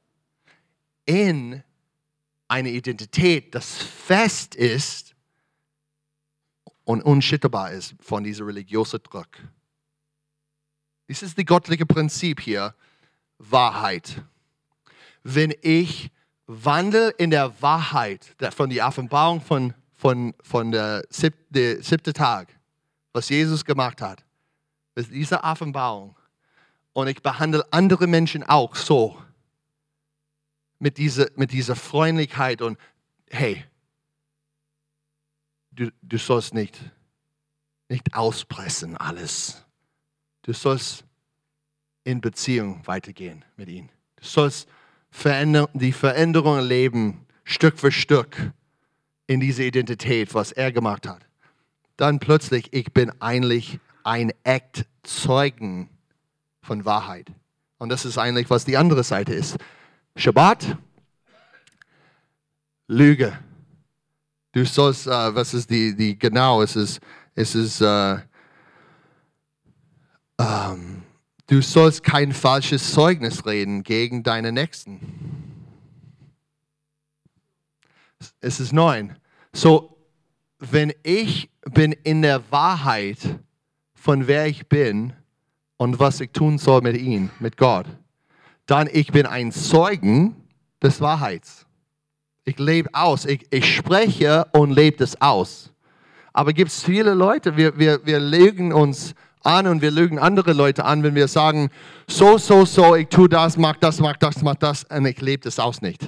In eine Identität, das fest ist und unschütterbar ist von diesem religiösen Druck. Dies ist das göttliche Prinzip hier, Wahrheit. Wenn ich wandle in der Wahrheit, von der Offenbarung von, von, von der siebten siebte Tag, was Jesus gemacht hat, ist diese Offenbarung. Und ich behandle andere Menschen auch so, mit dieser, mit dieser Freundlichkeit und hey, du, du sollst nicht, nicht auspressen alles. Du sollst in Beziehung weitergehen mit ihm. Du sollst veränder- die Veränderung erleben, Stück für Stück in diese Identität, was er gemacht hat. Dann plötzlich, ich bin eigentlich ein echt Zeugen von Wahrheit. Und das ist eigentlich, was die andere Seite ist. Schabbat, Lüge. Du sollst, uh, was ist die, die genau, es ist, es ist, uh, um, du sollst kein falsches Zeugnis reden gegen deine Nächsten. Es ist neun. So, wenn ich bin in der Wahrheit von wer ich bin und was ich tun soll mit ihm, mit Gott, dann ich bin ein Zeugen des Wahrheits. Ich lebe aus, ich, ich spreche und lebe das aus. Aber gibt es viele Leute, wir, wir, wir lügen uns an und wir lügen andere Leute an, wenn wir sagen, so, so, so, ich tue das, mach das, mach das, mach das und ich lebe das aus nicht.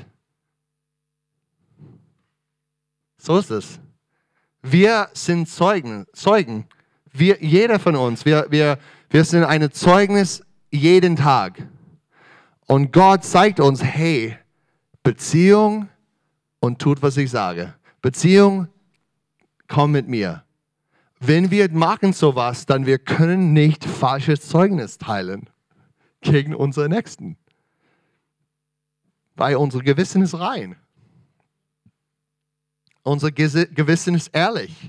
So ist es. Wir sind Zeugen, Zeugen. Wir, jeder von uns, wir, wir, wir sind ein Zeugnis jeden Tag. Und Gott zeigt uns, hey, Beziehung und tut, was ich sage. Beziehung, komm mit mir. Wenn wir machen sowas, dann wir können nicht falsches Zeugnis teilen gegen unsere Nächsten. Weil unser Gewissen ist rein. Unser Gewissen ist ehrlich.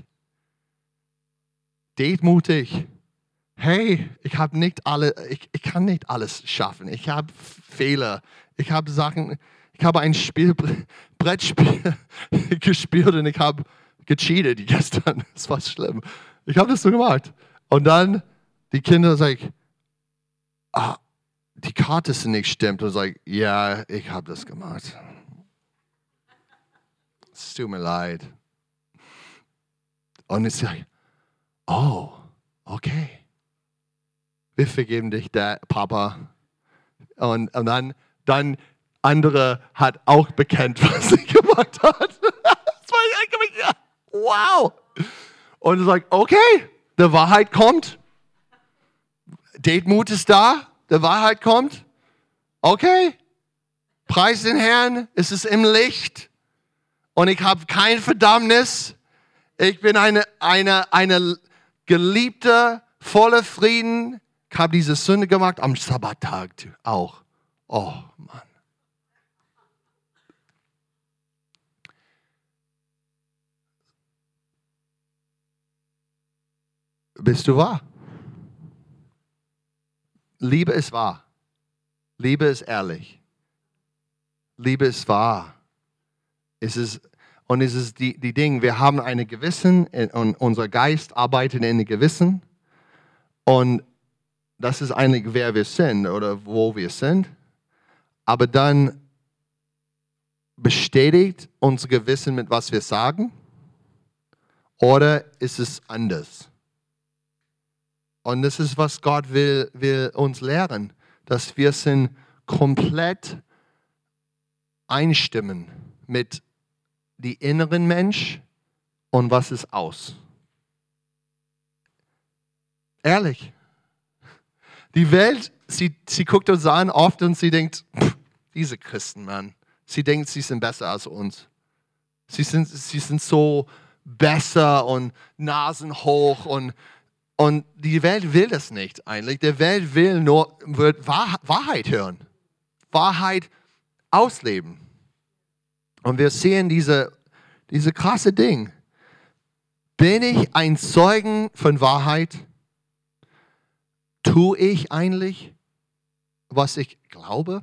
Demütig. Hey, ich habe nicht alle, ich, ich kann nicht alles schaffen. Ich habe Fehler. Ich habe Sachen, ich habe ein Spiel, Brettspiel gespielt und ich habe gecheatet gestern. Das war schlimm. Ich habe das so gemacht. Und dann die Kinder sagen, ah, die Karte ist nicht stimmt. Und ich sage, ja, ich habe das gemacht. Es tut mir leid. Und ich sage, oh, okay. Wir vergeben dich, der Papa. Und, und dann, dann andere hat auch bekannt, was sie gemacht hat. Das war, wow. Und ich sage, okay, die Wahrheit kommt. Demut ist da, die Wahrheit kommt. Okay, preis den Herrn, es ist im Licht. Und ich habe kein Verdammnis. Ich bin eine, eine, eine Geliebte, voller Frieden. Ich habe diese Sünde gemacht am Sabbattag auch. Oh Mann. Bist du wahr? Liebe ist wahr. Liebe ist ehrlich. Liebe ist wahr. Es ist, und es ist die, die Dinge, wir haben eine Gewissen und unser Geist arbeitet in einem Gewissen. Und das ist eigentlich, wer wir sind oder wo wir sind. Aber dann bestätigt unser Gewissen mit, was wir sagen? Oder ist es anders? Und das ist, was Gott will, will uns lehren, dass wir sind komplett einstimmen mit dem inneren Mensch und was ist aus. Ehrlich. Die Welt, sie, sie guckt uns an oft und sie denkt, pff, diese Christen, Mann, sie denkt, sie sind besser als uns. Sie sind, sie sind so besser und Nasen hoch und, und die Welt will das nicht eigentlich. Die Welt will nur wird Wahrheit hören, Wahrheit ausleben. Und wir sehen diese, diese krasse Ding. Bin ich ein Zeugen von Wahrheit? Tue ich eigentlich, was ich glaube?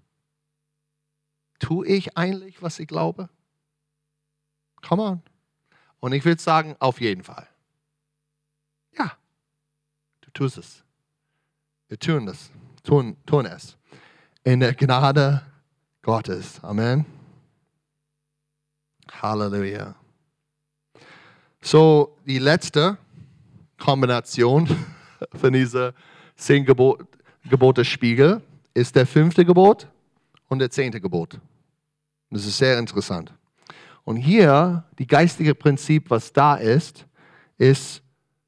Tue ich eigentlich, was ich glaube? Come on. Und ich würde sagen, auf jeden Fall. Ja, du tust es. Wir tun das, tun, tun es. In der Gnade Gottes. Amen. Halleluja. So, die letzte Kombination von dieser zehn Gebot, Gebote Spiegel ist der fünfte Gebot und der zehnte Gebot. Das ist sehr interessant. Und hier, die geistige Prinzip, was da ist, ist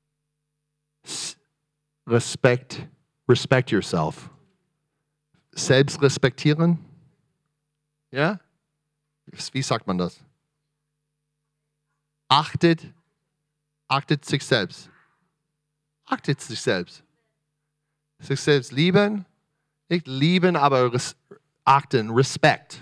Respect, respect yourself. Selbst respektieren. Ja? Wie sagt man das? Achtet, achtet sich selbst. Achtet sich selbst. Sich selbst lieben, nicht lieben, aber res- achten, Respekt.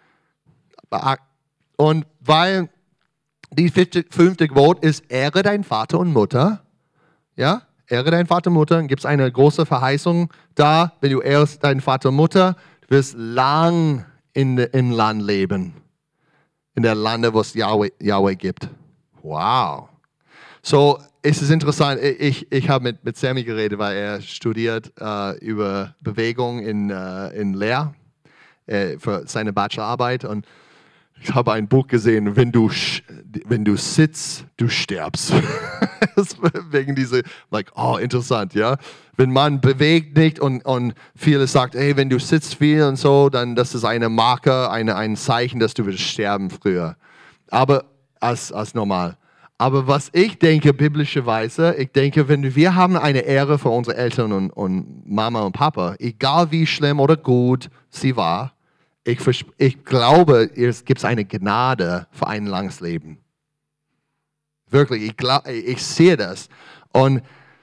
Und weil die fünfte, fünfte Gebot ist, ehre deinen Vater und Mutter. Ja, ehre deinen Vater und Mutter. Dann gibt es eine große Verheißung da, wenn du ehrst deinen Vater und Mutter, du wirst lang in, im Land leben. In der Lande, wo es Yahweh, Yahweh gibt. Wow. So, es ist interessant, ich, ich habe mit, mit Sammy geredet, weil er studiert äh, über Bewegung in, äh, in Lehr äh, für seine Bachelorarbeit und ich habe ein Buch gesehen, wenn du, wenn du sitzt, du stirbst. Wegen dieser, like, oh, interessant, ja. Wenn man bewegt nicht und, und viele sagt, hey, wenn du sitzt viel und so, dann das ist eine Marke, eine, ein Zeichen, dass du wirst sterben früher. Aber als, als normal. Aber was ich denke, biblischerweise, ich denke, wenn wir haben eine Ehre für unsere Eltern und, und Mama und Papa, egal wie schlimm oder gut sie war, ich, ich glaube, es gibt eine Gnade für ein langes Leben. Wirklich, ich, glaub, ich sehe das. Und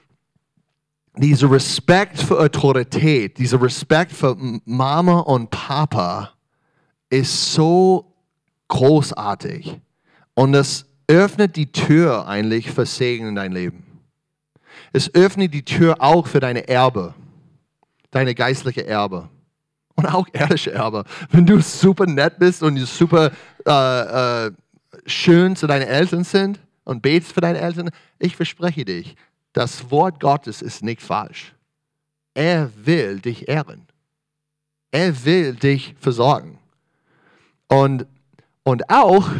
dieser Respekt für Autorität, dieser Respekt für Mama und Papa ist so großartig. Und das öffnet die Tür eigentlich für Segen in dein Leben. Es öffnet die Tür auch für deine Erbe, deine geistliche Erbe. Und auch ehrliche Erbe. Wenn du super nett bist und super äh, äh, schön zu deinen Eltern sind und betest für deine Eltern, ich verspreche dich, das Wort Gottes ist nicht falsch. Er will dich ehren. Er will dich versorgen. Und, und auch,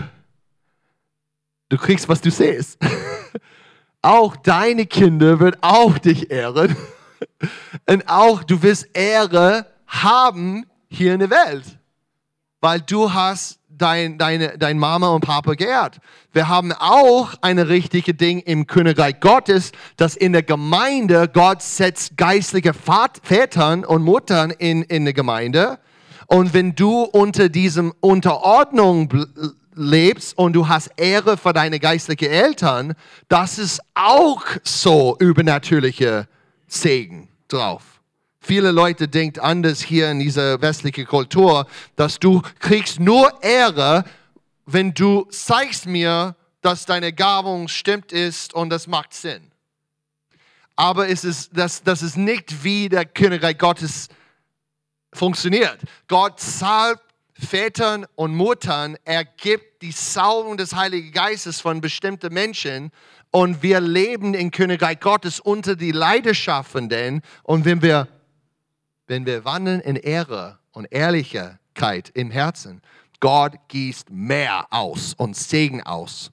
du kriegst, was du siehst. Auch deine Kinder wird auch dich ehren. Und auch du wirst Ehre haben hier in der Welt. Weil du hast dein, deine, dein Mama und Papa geehrt. Wir haben auch eine richtige Ding im Königreich Gottes, dass in der Gemeinde Gott setzt geistliche Vätern und Muttern in, in der Gemeinde. Und wenn du unter diesem Unterordnung lebst und du hast Ehre für deine geistlichen Eltern, das ist auch so übernatürliche Segen drauf. Viele Leute denken anders hier in dieser westlichen Kultur, dass du kriegst nur Ehre, wenn du zeigst mir, dass deine Gabung stimmt ist und das macht Sinn. Aber es ist, das, das ist nicht, wie der Königreich Gottes funktioniert. Gott salbt Vätern und Muttern, er gibt die Salbung des Heiligen Geistes von bestimmten Menschen und wir leben im Königreich Gottes unter die Leidenschaftenden und wenn wir Wenn wir wandeln in Ehre und Ehrlichkeit im Herzen, Gott gießt mehr aus und Segen aus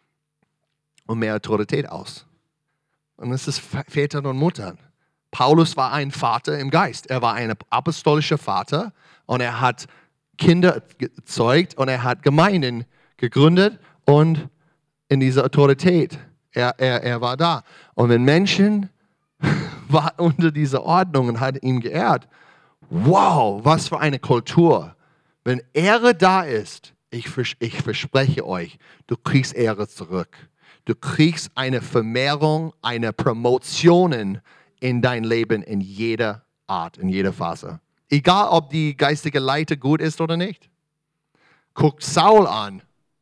und mehr Autorität aus. Und das ist Vätern und Muttern. Paulus war ein Vater im Geist. Er war ein apostolischer Vater und er hat Kinder gezeugt und er hat Gemeinden gegründet und in dieser Autorität, er, er, er war da. Und wenn Menschen war unter dieser Ordnung und hat ihn geehrt. Wow, was für eine Kultur. Wenn Ehre da ist, ich, ich verspreche euch, du kriegst Ehre zurück. Du kriegst eine Vermehrung, eine Promotion in dein Leben in jeder Art, in jeder Phase. Egal, ob die geistige Leiter gut ist oder nicht. Guckt Saul an.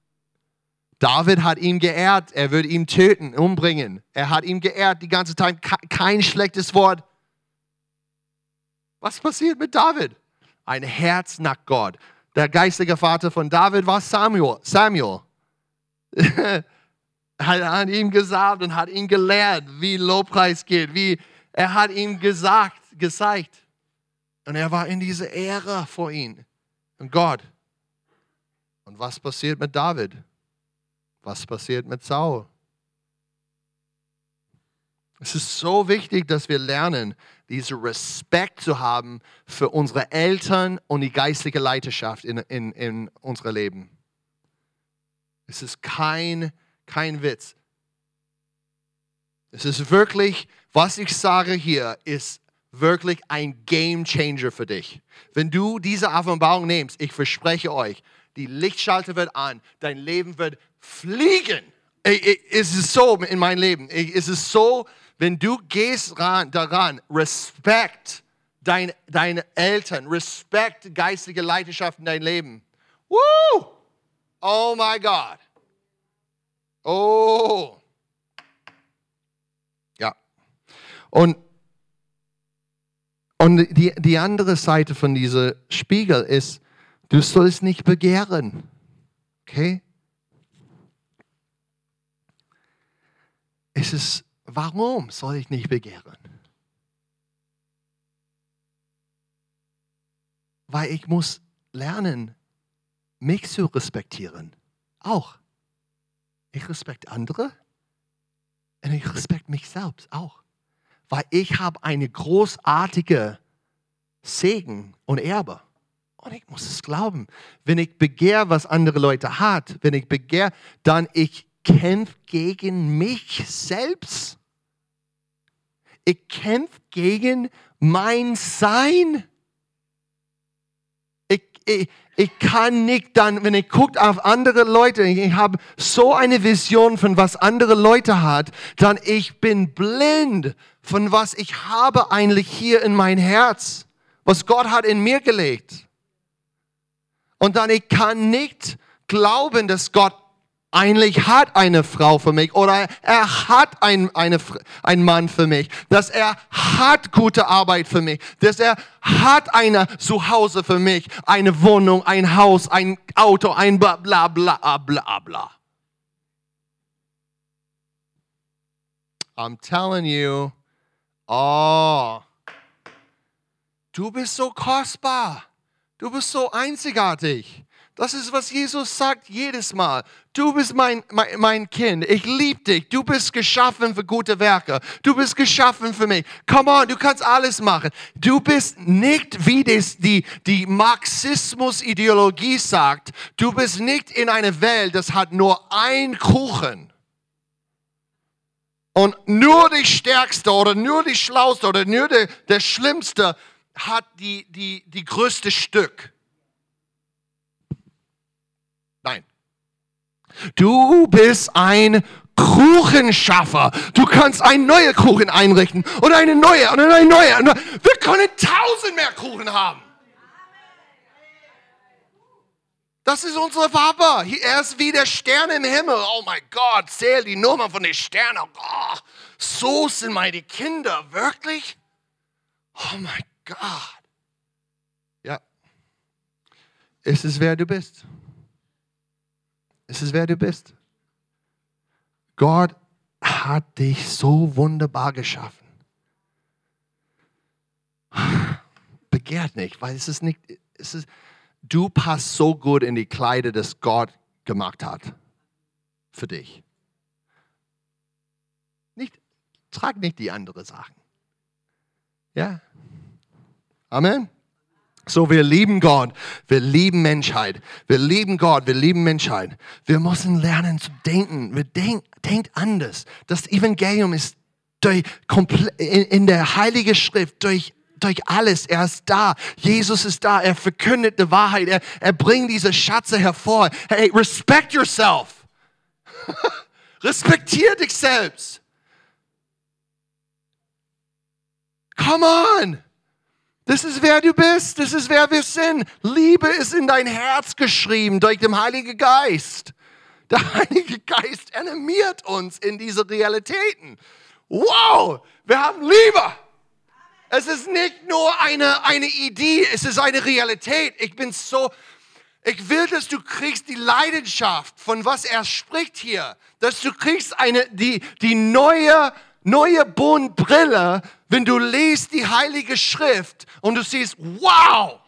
David hat ihn geehrt, er würde ihn töten, umbringen. Er hat ihn geehrt die ganze Zeit, kein schlechtes Wort. Was passiert mit David? Ein Herz nach Gott. Der geistige Vater von David war Samuel. Samuel. hat an ihm gesagt und hat ihn gelehrt, wie Lobpreis geht. Wie, er hat ihm gesagt, gezeigt. Und er war in dieser Ehre vor ihm und Gott. Und was passiert mit David? Was passiert mit Saul? Es ist so wichtig, dass wir lernen, diesen Respekt zu haben für unsere Eltern und die geistliche Leiterschaft in, in, in unserem Leben. Es ist kein, kein Witz. Es ist wirklich, was ich sage hier, ist wirklich ein Game Changer für dich. Wenn du diese Offenbarung nimmst, ich verspreche euch, die Lichtschalter wird an, dein Leben wird fliegen. Es ist so in meinem Leben. Es ist so, wenn du gehst ran, daran, Respekt dein, deine Eltern, Respekt geistige Leiterschaft in dein Leben. Woo! Oh my God. Oh. Ja. Und, und die, die andere Seite von diesem Spiegel ist, du sollst nicht begehren. Okay? ist es, warum soll ich nicht begehren? Weil ich muss lernen, mich zu respektieren. Auch. Ich respektiere andere und ich respektiere mich selbst auch. Weil ich habe eine großartige Segen und Erbe. Und ich muss es glauben. Wenn ich begehre, was andere Leute hat, wenn ich begehre, dann ich kämpfe gegen mich selbst. Ich kämpfe gegen mein Sein. Ich, ich, ich kann nicht dann, wenn ich gucke auf andere Leute, ich habe so eine Vision von was andere Leute hat, dann ich bin blind von was ich habe eigentlich hier in mein Herz, was Gott hat in mir gelegt. Und dann ich kann nicht glauben, dass Gott eigentlich hat eine Frau für mich oder er hat ein, eine, einen Mann für mich, dass er hat gute Arbeit für mich, dass er hat ein Zuhause für mich, eine Wohnung, ein Haus, ein Auto, ein bla bla bla bla bla. I'm telling you, oh, du bist so kostbar, du bist so einzigartig. Das ist, was Jesus sagt jedes Mal. Du bist mein, mein, mein Kind. Ich liebe dich. Du bist geschaffen für gute Werke. Du bist geschaffen für mich. Come on, du kannst alles machen. Du bist nicht, wie das die, die Marxismus-Ideologie sagt, du bist nicht in einer Welt, das hat nur ein Kuchen. Und nur die Stärkste oder nur die Schlauste oder nur der, der Schlimmste hat die, die, die größte Stück. Nein. Du bist ein Kuchenschaffer. Du kannst einen neuen Kuchen einrichten und eine neue und eine neue. Wir können tausend mehr Kuchen haben. Das ist unser Papa. Er ist wie der Stern im Himmel. Oh mein Gott, zähl die Nummer von den Sternen. Oh, so sind meine Kinder. Wirklich? Oh mein Gott. Ja. Es ist, wer du bist. Es ist, wer du bist. Gott hat dich so wunderbar geschaffen. Begehrt nicht, weil es ist nicht, es ist, du passt so gut in die Kleider, das Gott gemacht hat. Für dich. Nicht, trag nicht die anderen Sachen. Ja. Amen. So, wir lieben Gott, wir lieben Menschheit, wir lieben Gott, wir lieben Menschheit. Wir müssen lernen zu denken. Wir denk, denkt anders. Das Evangelium ist durch, in, in der Heiligen Schrift durch, durch alles. Er ist da. Jesus ist da. Er verkündet die Wahrheit. Er, er bringt diese Schätze hervor. Hey, respect yourself. Respektier dich selbst. Come on. Das ist, wer du bist. Das ist, wer wir sind. Liebe ist in dein Herz geschrieben durch den Heiligen Geist. Der Heilige Geist animiert uns in diese Realitäten. Wow, wir haben Liebe. Es ist nicht nur eine, eine Idee, es ist eine Realität. Ich bin so, ich will, dass du kriegst die Leidenschaft, von was er spricht hier. Dass du kriegst eine, die, die neue Neue Brille, wenn du liest die Heilige Schrift und du siehst, wow,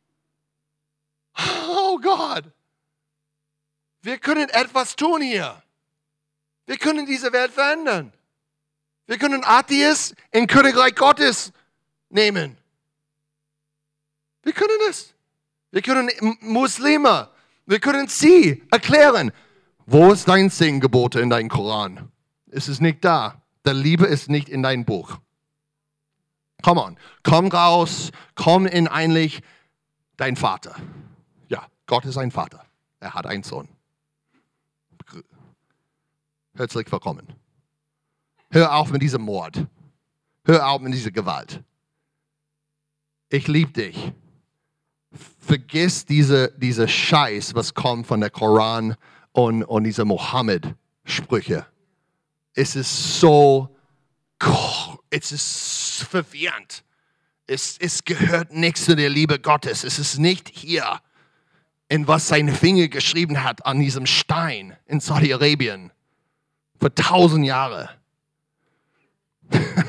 oh Gott, wir können etwas tun hier. Wir können diese Welt verändern. Wir können Atheisten in Königreich Gottes nehmen. Wir können es. Wir können Muslime, wir können sie erklären. Wo ist dein zehn Gebote in deinem Koran? Es ist nicht da. Der Liebe ist nicht in dein Buch. Come on, komm raus, komm in eigentlich dein Vater. Ja, Gott ist ein Vater. Er hat einen Sohn. Herzlich willkommen. Hör auf mit diesem Mord. Hör auf mit dieser Gewalt. Ich liebe dich. Vergiss diese, diese Scheiß, was kommt von der Koran und, und diese Mohammed-Sprüche. Es ist so, es ist verwirrend. Es, es gehört nichts zu der Liebe Gottes. Es ist nicht hier, in was seine Finger geschrieben hat an diesem Stein in Saudi-Arabien vor tausend Jahren.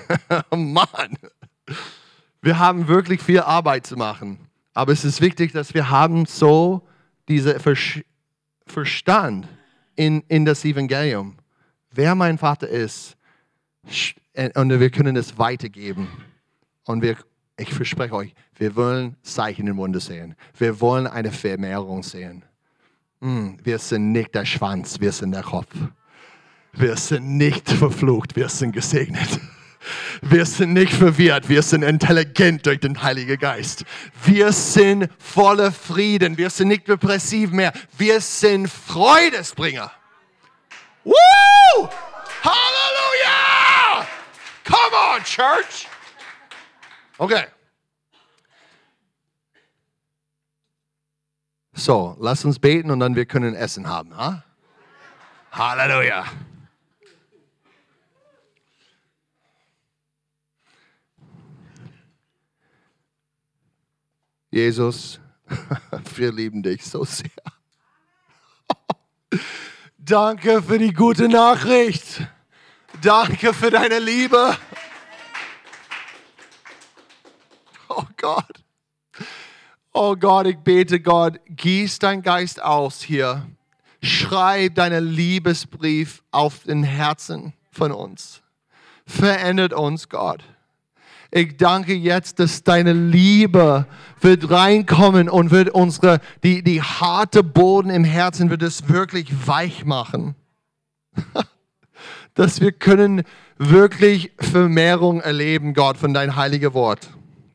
Mann, wir haben wirklich viel Arbeit zu machen. Aber es ist wichtig, dass wir haben so diesen Verstand in, in das Evangelium. Wer mein Vater ist, und wir können es weitergeben. Und wir, ich verspreche euch, wir wollen Zeichen und Wunder sehen. Wir wollen eine Vermehrung sehen. Wir sind nicht der Schwanz, wir sind der Kopf. Wir sind nicht verflucht, wir sind gesegnet. Wir sind nicht verwirrt, wir sind intelligent durch den Heiligen Geist. Wir sind voller Frieden, wir sind nicht depressiv mehr. Wir sind Freudesbringer. Woo! Halleluja! Come on, Church! Okay. So, lass uns beten und dann wir können Essen haben. Huh? Halleluja! Jesus, wir lieben dich so sehr. Danke für die gute Nachricht. Danke für deine Liebe. Oh Gott. Oh Gott, ich bete Gott, gieß dein Geist aus hier. Schreib deinen Liebesbrief auf den Herzen von uns. Verändert uns, Gott. Ich danke jetzt, dass deine Liebe wird reinkommen und wird unsere, die, die harte Boden im Herzen wird es wirklich weich machen. Dass wir können wirklich Vermehrung erleben, Gott, von dein heiliges Wort.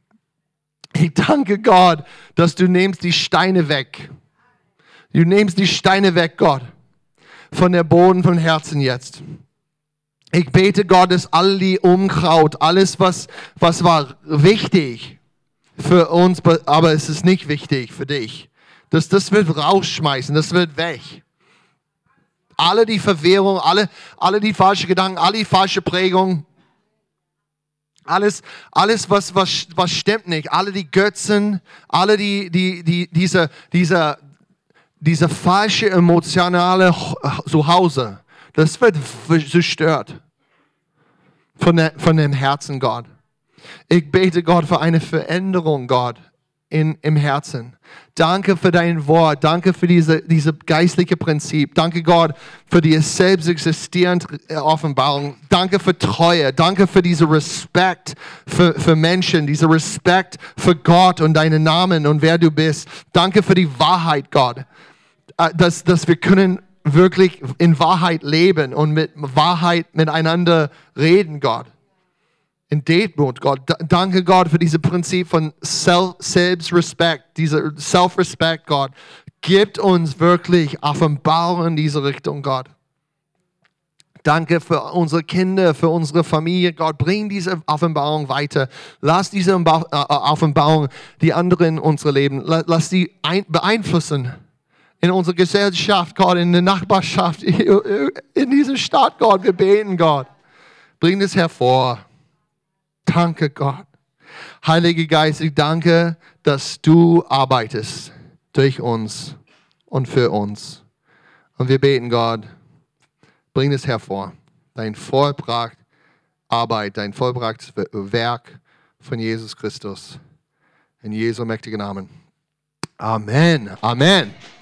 Ich danke Gott, dass du nimmst die Steine weg. Du nimmst die Steine weg, Gott, von der Boden vom Herzen jetzt. Ich bete Gott, dass all die Unkraut, alles, was, was war wichtig für uns, aber es ist nicht wichtig für dich, dass das wird rausschmeißen, das wird weg. Alle die Verwirrung, alle, alle die falschen Gedanken, alle die falsche Prägung, alles, alles was, was, was stimmt nicht, alle die Götzen, alle die, die, die, diese, diese, diese falsche emotionale Zuhause. Das wird zerstört von, der, von dem Herzen, Gott. Ich bete, Gott, für eine Veränderung, Gott, in, im Herzen. Danke für dein Wort. Danke für diese, diese geistliche Prinzip. Danke, Gott, für die selbst existierende Offenbarung. Danke für Treue. Danke für diesen Respekt für, für Menschen, diesen Respekt für Gott und deinen Namen und wer du bist. Danke für die Wahrheit, Gott, dass, dass wir können wirklich in Wahrheit leben und mit Wahrheit miteinander reden, Gott. In Demut, Gott. Danke, Gott, für dieses Prinzip von Self, Selbstrespekt, dieser Self-Respect, Gott. Gibt uns wirklich Offenbarung in diese Richtung, Gott. Danke für unsere Kinder, für unsere Familie, Gott. Bring diese Offenbarung weiter. Lass diese Offenbarung die anderen in unser Leben, lass sie beeinflussen. In unserer Gesellschaft, Gott, in der Nachbarschaft, in dieser Stadt, Gott, wir beten, Gott. Bring es hervor. Danke, Gott. Heiliger Geist, ich danke, dass du arbeitest durch uns und für uns. Und wir beten, Gott, bring es hervor. Dein vollbracht Arbeit, dein vollbrachtes Werk von Jesus Christus. In Jesu mächtigen Namen. Amen. Amen.